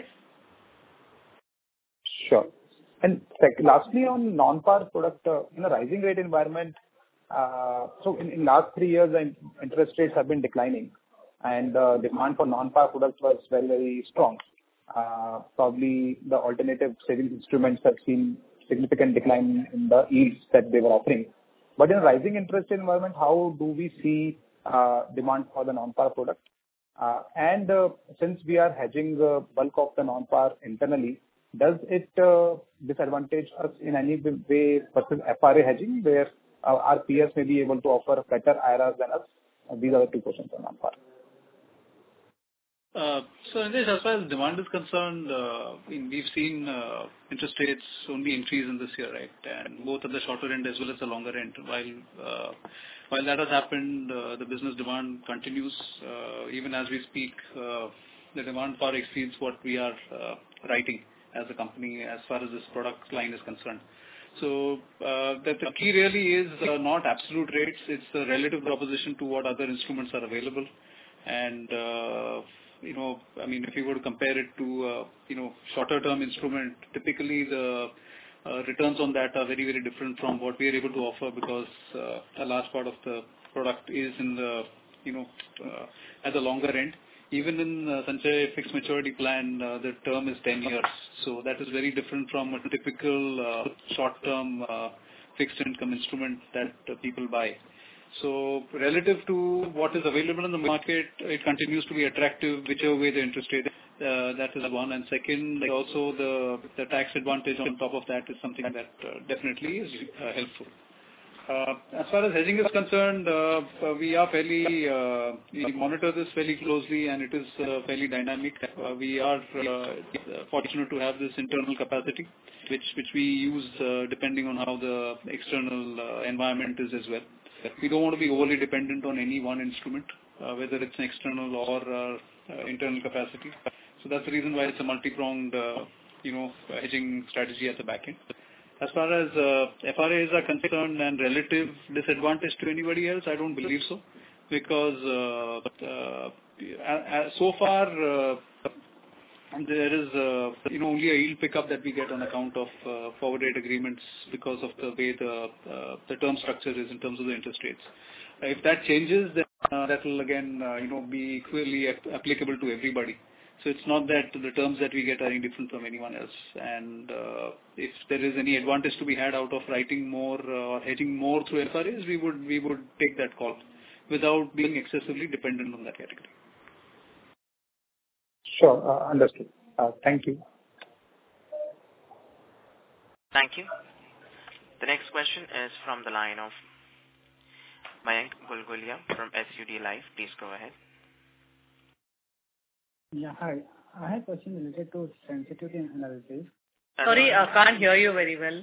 Sure. And sec- lastly, on non-par product, uh, in a rising rate environment, uh, so in, in last three years, the interest rates have been declining, and uh, demand for non-par products was very, very strong. Uh, probably the alternative savings instruments have seen significant decline in the yields that they were offering. But in a rising interest rate environment, how do we see uh, demand for the non-par product? Uh, and uh, since we are hedging the bulk of the non-par internally, does it uh, disadvantage us in any way versus F R A hedging, where uh, our peers may be able to offer better I R Rs than us? Uh, these are the two questions on non-par. Uh, so, Nilesh, as far as demand is concerned, uh, we've seen uh, interest rates only increase in this year, right? And both at the shorter end as well as the longer end. While uh, while that has happened, uh, the business demand continues. Uh, even as we speak, uh, the demand far exceeds what we are uh, writing as a company as far as this product line is concerned. So uh, the, the key really is uh, not absolute rates; it's the relative proposition to what other instruments are available, and uh, you know, I mean, if you were to compare it to, uh, you know, shorter term instrument, typically the uh, returns on that are very, very different from what we are able to offer, because uh, a large part of the product is in the, you know, uh, at the longer end. Even in uh, Sanchay fixed maturity plan, uh, the term is ten years. So that is very different from a typical uh, short term uh, fixed income instrument that uh, people buy. So relative to what is available in the market, it continues to be attractive whichever way the interest rate. Uh, that is one. And second, like also the the tax advantage on top of that is something that uh, definitely is uh, helpful. Uh, as far as hedging is concerned, uh, we are fairly uh, we monitor this fairly closely, and it is uh, fairly dynamic. Uh, we are uh, fortunate to have this internal capacity, which which we use uh, depending on how the external uh, environment is as well. We don't want to be overly dependent on any one instrument, uh, whether it's an external or uh, uh, internal capacity. So that's the reason why it's a multi-pronged, uh, you know, hedging strategy at the back end. As far as uh, F R As are concerned and relative disadvantage to anybody else, I don't believe so, because uh, uh, so far uh, there is uh, you know only a yield pickup that we get on account of uh, forward rate agreements because of the way the uh, the term structure is in terms of the interest rates. Uh, if that changes, then uh, that will again uh, you know be equally ap- applicable to everybody. So it's not that the terms that we get are any different from anyone else. And uh, if there is any advantage to be had out of writing more uh, or hedging more through F R As, we would we would take that call without being excessively dependent on that category. Sure, uh, understood. Uh, thank you. Thank you. The next question is from the line of Mayank Gulgulia from S U D Life. Please go ahead. Yeah, hi. I have a question related to sensitivity analysis. Sorry, I can't hear you very well.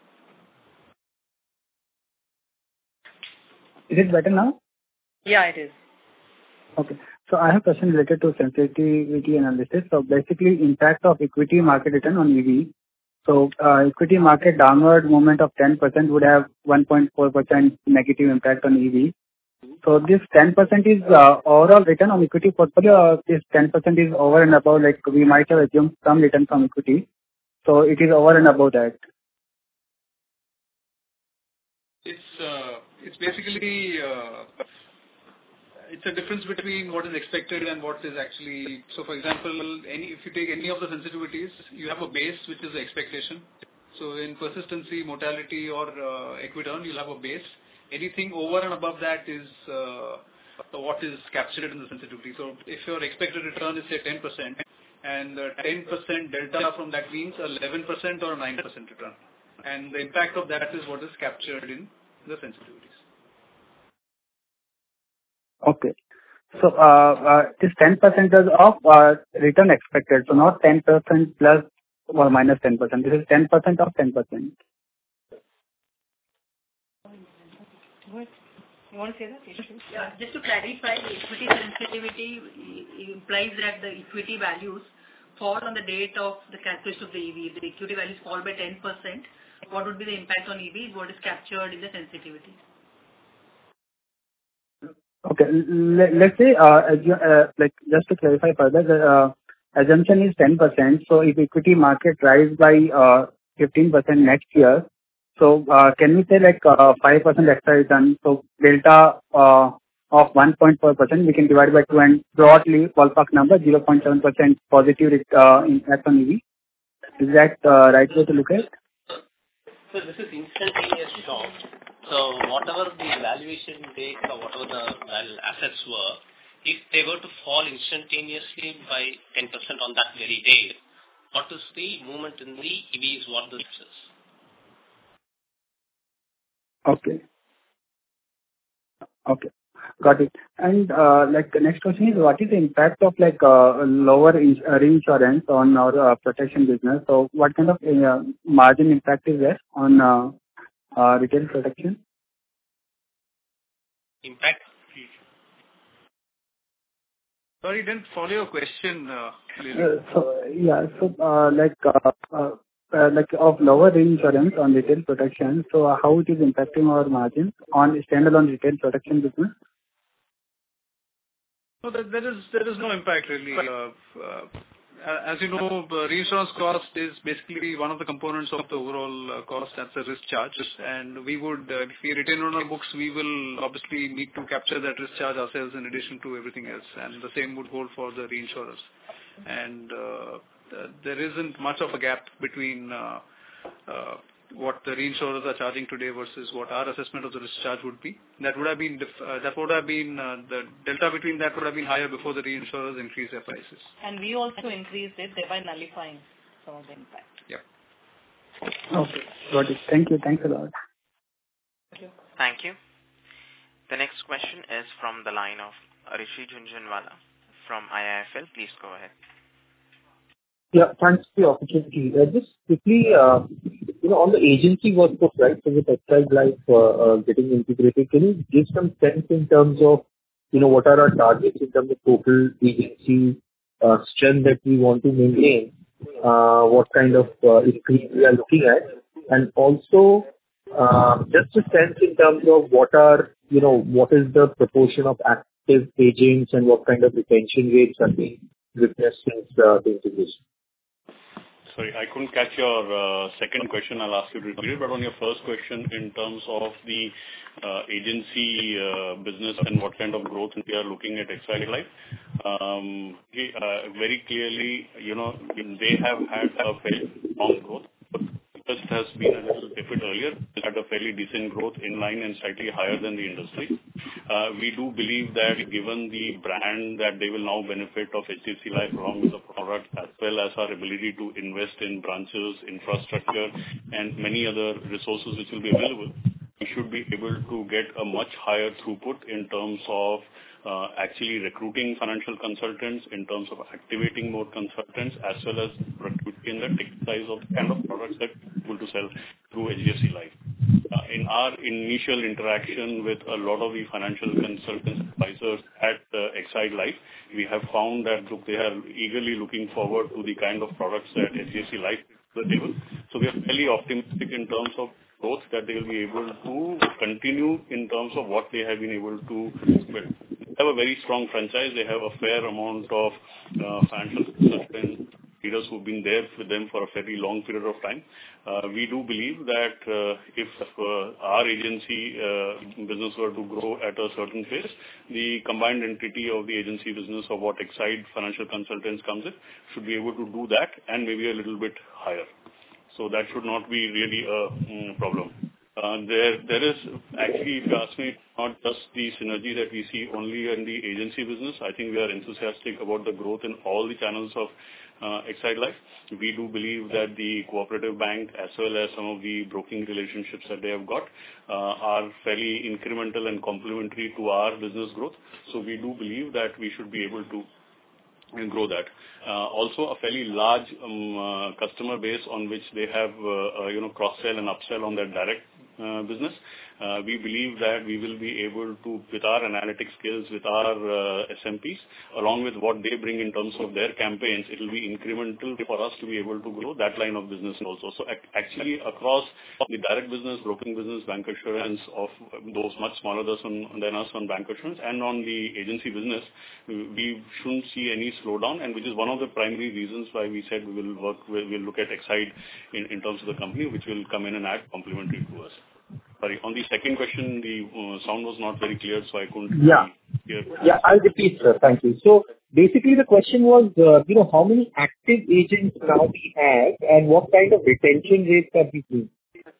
Is it better now? Yeah, it is. Okay. So I have a question related to sensitivity analysis. So basically, impact of equity market return on E V. So uh, equity market downward movement of ten percent would have one point four percent negative impact on E V. So this ten percent is uh, overall return on equity portfolio, or this ten percent is over and above, like we might have assumed some return from equity. So it is over and above that. It's uh, it's basically uh, it's a difference between what is expected and what is actually. So, for example, any if you take any of the sensitivities, you have a base which is the expectation. So, in persistency, mortality, or uh, equiturn, you'll have a base. Anything over and above that is uh, what is captured in the sensitivity. So, if your expected return is say ten percent, and uh, ten percent delta from that means eleven percent or nine percent return, and the impact of that is what is captured in the sensitivities. Okay. So, uh, uh, this ten percent is of uh, return expected, so not ten percent plus or minus ten percent. This is ten percent of ten percent. What? You want to say that? Yeah, just to clarify, the equity sensitivity implies that the equity values fall on the date of the calculation of the E V. If the equity values fall by ten percent, what would be the impact on E V is what is captured in the sensitivity. Okay. Let, let's say, uh, uh, like just to clarify further, the uh, assumption is ten percent. So if equity market rise by uh, fifteen percent next year, so uh, can we say like uh, five percent extra return? So delta uh, of one point four percent we can divide by two, and broadly ballpark number zero point seven percent positive uh, impact on E V. Is that uh, right way to look at it? So this is instantaneous shock. So whatever the valuation date or whatever the well, assets were, if they were to fall instantaneously by ten percent on that very day, what is the movement in the E V is what this is? Okay. Okay. Got it. And uh, like the next question is, what is the impact of like uh, lower in- uh, reinsurance on our uh, protection business? So what kind of uh, margin impact is there on uh, uh, retail protection? Impact? Sorry, didn't follow your question. Uh, Uh, so yeah, so uh, like uh, uh, uh, like of lower reinsurance on retail protection. So uh, how it is impacting our margins on standalone retail protection business? No, there, there is there is no impact really. Uh, uh, as you know, uh, reinsurance cost is basically one of the components of the overall uh, cost. That's a risk charge, and we would, uh, if we retain on our books, we will obviously need to capture that risk charge ourselves in addition to everything else, and the same would hold for the reinsurers. And uh, there isn't much of a gap between uh, uh, what the reinsurers are charging today versus what our assessment of the risk charge would be. That would have been dif- uh, that would have been uh, the delta between that would have been higher before the reinsurers increased their prices. And we also increased it, thereby nullifying some of the impact. Yeah. Okay. Got it. Thank you. Thanks a lot. Thank you. Thank you. The next question is from the line of Rishi Jhunjhunwala from I I F L. Please go ahead. Yeah, thanks for the opportunity. Uh, just quickly, uh, you know, on the agency workforce, right, so with Exide Life uh, uh, getting integrated, can you give some sense in terms of, you know, what are our targets in terms of total agency uh, strength that we want to maintain, uh, what kind of uh, increase we are looking at, and also uh, just a sense in terms of what are, you know, what is the proportion of active agents and what kind of retention rates are being witnessed since uh, the integration. Sorry, I couldn't catch your uh, second question. I'll ask you to repeat it. But on your first question, in terms of the uh, agency uh, business and what kind of growth we are looking at Exide Life, um, he, uh, very clearly, you know, they have had a very strong growth. Just has been a little bit earlier, had a fairly decent growth in line and slightly higher than the industry. Uh, we do believe that given the brand that they will now benefit of H D F C Life along with the product as well as our ability to invest in branches, infrastructure and many other resources which will be available, we should be able to get a much higher throughput in terms of uh, actually recruiting financial consultants, in terms of activating more consultants, as well as productivity in the ticket size of the kind of products that we're able to sell through H D F C Life. Uh, in our initial interaction with a lot of the financial consultants, advisors at uh, Exide Life, we have found that look, they are eagerly looking forward to the kind of products that H D F C Life brings to the table. So we are fairly optimistic in terms of growth that they will be able to continue in terms of what they have been able to build. They have a very strong franchise. They have a fair amount of uh, financial consultants leaders who've been there with them for a very long period of time. Uh, we do believe that uh, if uh, our agency uh, business were to grow at a certain pace, the combined entity of the agency business of what Exide Financial Consultants comes in should be able to do that and maybe a little bit higher. So that should not be really a mm, problem. Uh, there, there is actually, if you ask me, not just the synergy that we see only in the agency business. I think we are enthusiastic about the growth in all the channels of uh, Exide Life. We do believe that the cooperative bank as well as some of the broking relationships that they have got uh, are fairly incremental and complementary to our business growth. So we do believe that we should be able to and grow that. Uh, also, a fairly large um, uh, customer base on which they have, uh, uh, you know, cross-sell and upsell on their direct uh, business. Uh, we believe that we will be able to, with our analytics skills, with our uh, S M Ps, along with what they bring in terms of their campaigns, it will be incremental for us to be able to grow that line of business also. So ac- actually, across the direct business, broking business, bancassurance of those much smaller than, than us on bancassurance, and on the agency business, we shouldn't see any slowdown, and which is one of the primary reasons why we said we will work, we'll look at Exide in, in terms of the company, which will come in and add complementary to us. Sorry, on the second question, the uh, sound was not very clear, so I couldn't Yeah. hear. Yeah, I'll repeat, sir. Thank you. So basically, the question was, uh, you know, how many active agents now we have, and what kind of retention rates are we seeing?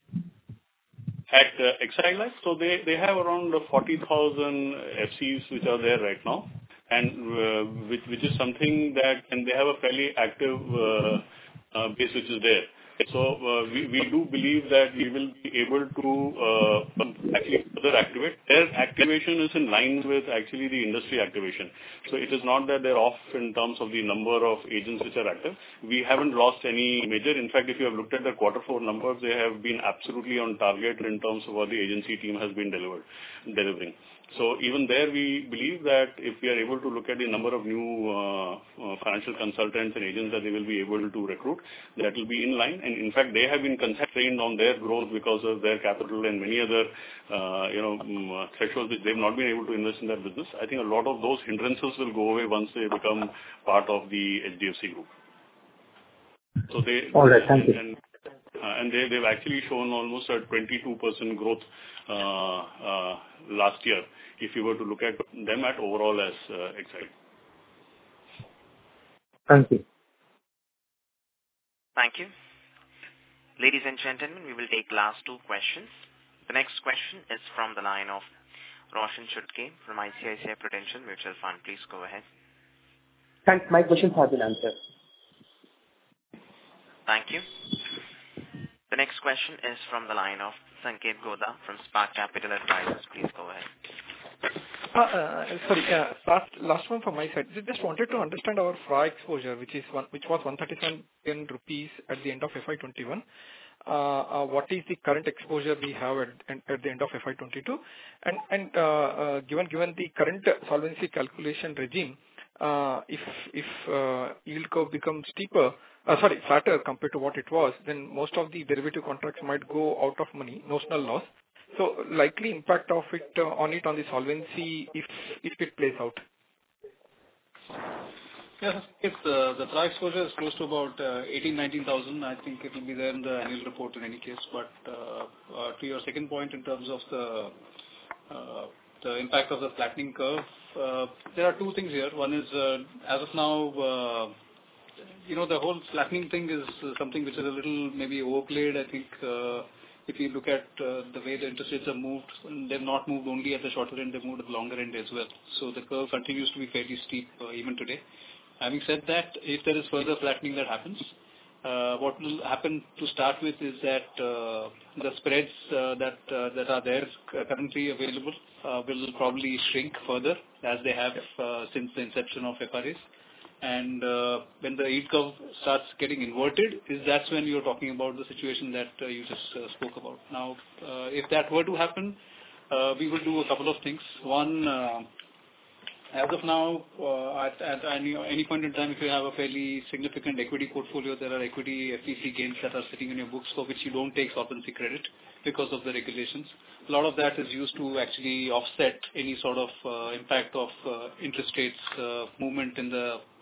At uh, Exide Life, so they, they have around forty thousand F Cs which are there right now, and uh, which, which is something that, and they have a fairly active uh, uh, base which is there. So uh, we, we do believe that we will be able to uh, actually further activate. Their activation is in line with actually the industry activation. So it is not that they're off in terms of the number of agents which are active. We haven't lost any major. In fact, if you have looked at the quarter four numbers, they have been absolutely on target in terms of what the agency team has been delivered, delivering. So even there, we believe that if we are able to look at the number of new uh, uh, financial consultants and agents that they will be able to recruit, that will be in line. And in fact, they have been constrained on their growth because of their capital and many other, uh, you know, um, thresholds which they've not been able to invest in that business. I think a lot of those hindrances will go away once they become part of the H D F C group. So they. All right, thank you. And, Uh, and they, they've actually shown almost a twenty-two percent growth uh, uh, last year, if you were to look at them at overall as uh, Exide. Thank you. Thank you. Ladies and gentlemen, we will take last two questions. The next question is from the line of Roshan Chutke from I C I C I Prudential Mutual Fund. Please go ahead. Thanks. My questions have been answered. Thank you. The next question is from the line of Sanket Goda from Spark Capital Advisors. Please go ahead. Uh, uh, sorry, uh, last last one from my side. Just wanted to understand our F R A exposure, which is one, which was one hundred thirty-seven billion rupees at the end of F Y twenty-one. Uh, uh, what is the current exposure we have at, at the end of F Y twenty-two? And and uh, uh, given given the current solvency calculation regime, uh, if if uh, yield curve becomes steeper, uh, sorry, flatter compared to what it was, then most of the derivative contracts might go out of money, notional loss. So likely impact of it uh, on it on the solvency if if it plays out. Yes, if the the F R A exposure is close to about uh, eighteen, nineteen thousand, I think it will be there in the annual report in any case. But uh, uh, to your second point in terms of the uh, the impact of the flattening curve, uh, there are two things here. One is uh, as of now, uh, you know, the whole flattening thing is something which is a little maybe overplayed. I think. Uh, If you look at uh, the way the interest rates have moved, they've not moved only at the shorter end, they've moved at the longer end as well. So the curve continues to be fairly steep uh, even today. Having said that, if there is further flattening that happens, uh, what will happen to start with is that uh, the spreads uh, that uh, that are there currently available uh, will probably shrink further as they have uh, since the inception of F R As. And uh, when the yield curve starts getting inverted, is that's when you're talking about the situation that uh, you just uh, spoke about. Now, uh, if that were to happen, uh, we will do a couple of things. One, uh, as of now, uh, at, at any, any point in time, if you have a fairly significant equity portfolio, there are equity F T C gains that are sitting in your books for which you don't take solvency credit because of the regulations. A lot of that is used to actually offset any sort of uh, impact of uh, interest rates uh, movement in the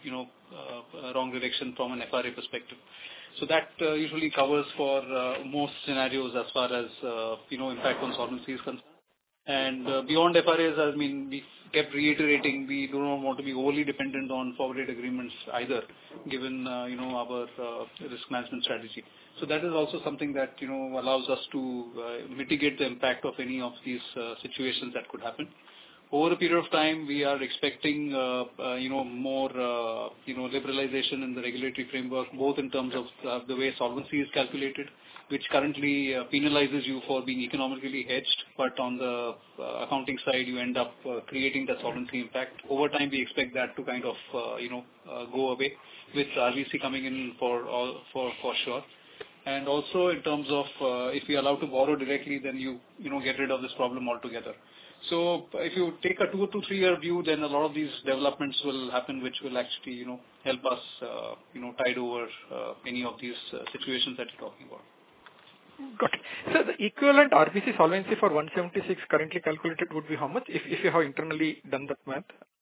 you know, uh, wrong direction from an F R A perspective. So that uh, usually covers for uh, most scenarios as far as, uh, you know, impact on solvency is concerned. And uh, beyond F R As, I mean, we kept reiterating we do not want to be wholly dependent on forwarded agreements either, given, uh, you know, our uh, risk management strategy. So that is also something that, you know, allows us to uh, mitigate the impact of any of these uh, situations that could happen. Over a period of time, we are expecting, uh, uh, you know, more, uh, you know, liberalization in the regulatory framework, both in terms of uh, the way solvency is calculated, which currently uh, penalizes you for being economically hedged, but on the uh, accounting side, you end up uh, creating that solvency impact. Over time, we expect that to kind of, uh, you know, uh, go away, with R B C coming in for all, for for sure. And also in terms of uh, if we are allowed to borrow directly, then you you know get rid of this problem altogether. So if you take a two to three year view, then a lot of these developments will happen, which will actually you know help us uh, you know tide over uh, any of these uh, situations that you're talking about. Got it. So the equivalent R B C solvency for one seventy-six currently calculated would be how much if if you have internally done that math?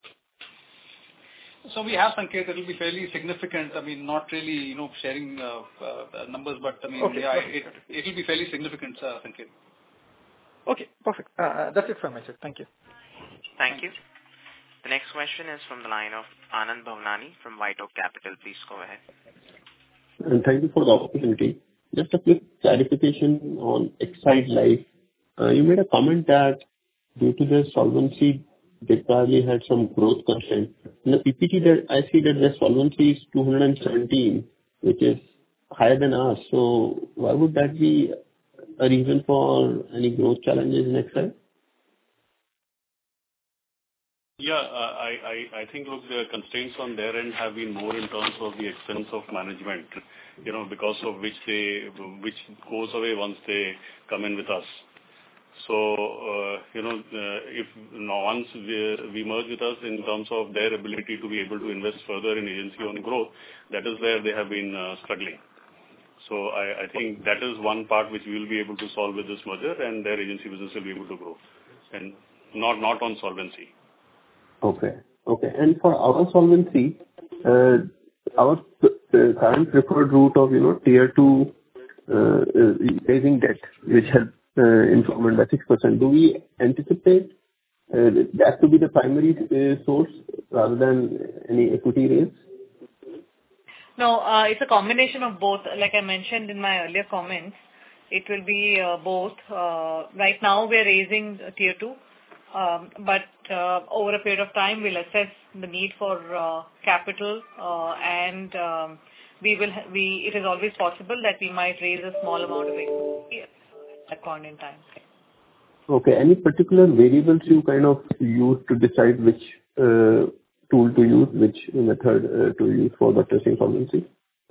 So we have, Sanket, it will be fairly significant. I mean, not really, you know, sharing uh, uh, numbers, but I mean, Okay, yeah, perfect. it it will be fairly significant, uh, Sanket. Okay, perfect. Uh, uh, that's it from my side. Thank you. Thank you. The next question is from the line of Anand Bhavnani from White Oak Capital. Please go ahead. And thank you for the opportunity. Just a quick clarification on Exide Life. Uh, you made a comment that due to the solvency, they probably had some growth constraint. In the P P T, that I see that the solvency is two hundred seventeen, which is higher than ours. So why would that be a reason for any growth challenges in Exide? Yeah, uh, I I I think, look, the constraints on their end have been more in terms of the expense of management, you know, because of which they, which goes away once they come in with us. So, uh, you know, uh, if now once we we merge with us in terms of their ability to be able to invest further in agency on growth, that is where they have been uh, struggling. So I I think that is one part which we will be able to solve with this merger, and their agency business will be able to grow, and not not on solvency. Okay. Okay. And for our solvency, uh, our uh, current preferred route of, you know, tier two uh, uh, raising debt, which has uh, improvement by six percent, do we anticipate uh, that to be the primary uh, source rather than any equity raise? No, uh, it's a combination of both. Like I mentioned in my earlier comments, it will be uh, both. Uh, right now, we are raising tier two. Um, but uh, over a period of time, we'll assess the need for uh, capital, uh, and um, we will. We it is always possible that we might raise a small amount of equity at that point in time. Okay. Any particular variables you kind of use to decide which uh, tool to use, which method uh, to use for buttressing solvency?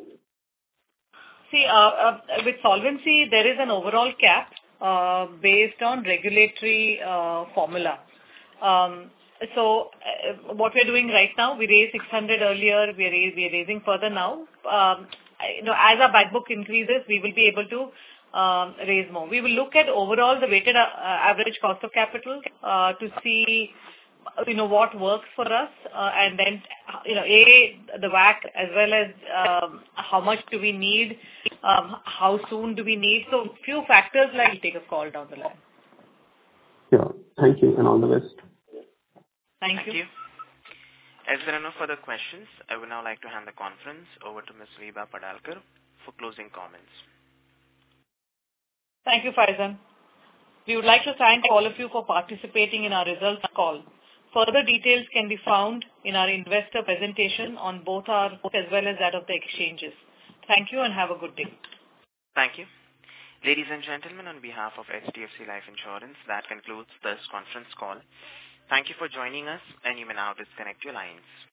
See, uh, uh, with solvency, there is an overall cap. Uh, based on regulatory uh, formula. Um, so uh, what we're doing right now, we raised six hundred earlier, we are, raise, we are raising further now. Um, you know, as our back book increases, we will be able to um, raise more. We will look at overall the weighted uh, average cost of capital uh, to see you know, what works for us, uh, and then, you know, A, the W A C, as well as um, how much do we need, um, how soon do we need. So few factors like take a call down the line. Yeah. Thank you, and all the best. Thank, Thank you. you. As there are no further questions, I would now like to hand the conference over to Miz Vibha Padalkar for closing comments. Thank you, Faizan. We would like to thank all of you for participating in our results call. Further details can be found in our investor presentation on both our book as well as that of the exchanges. Thank you and have a good day. Thank you. Ladies and gentlemen, on behalf of H D F C Life Insurance, that concludes this conference call. Thank you for joining us, and you may now disconnect your lines.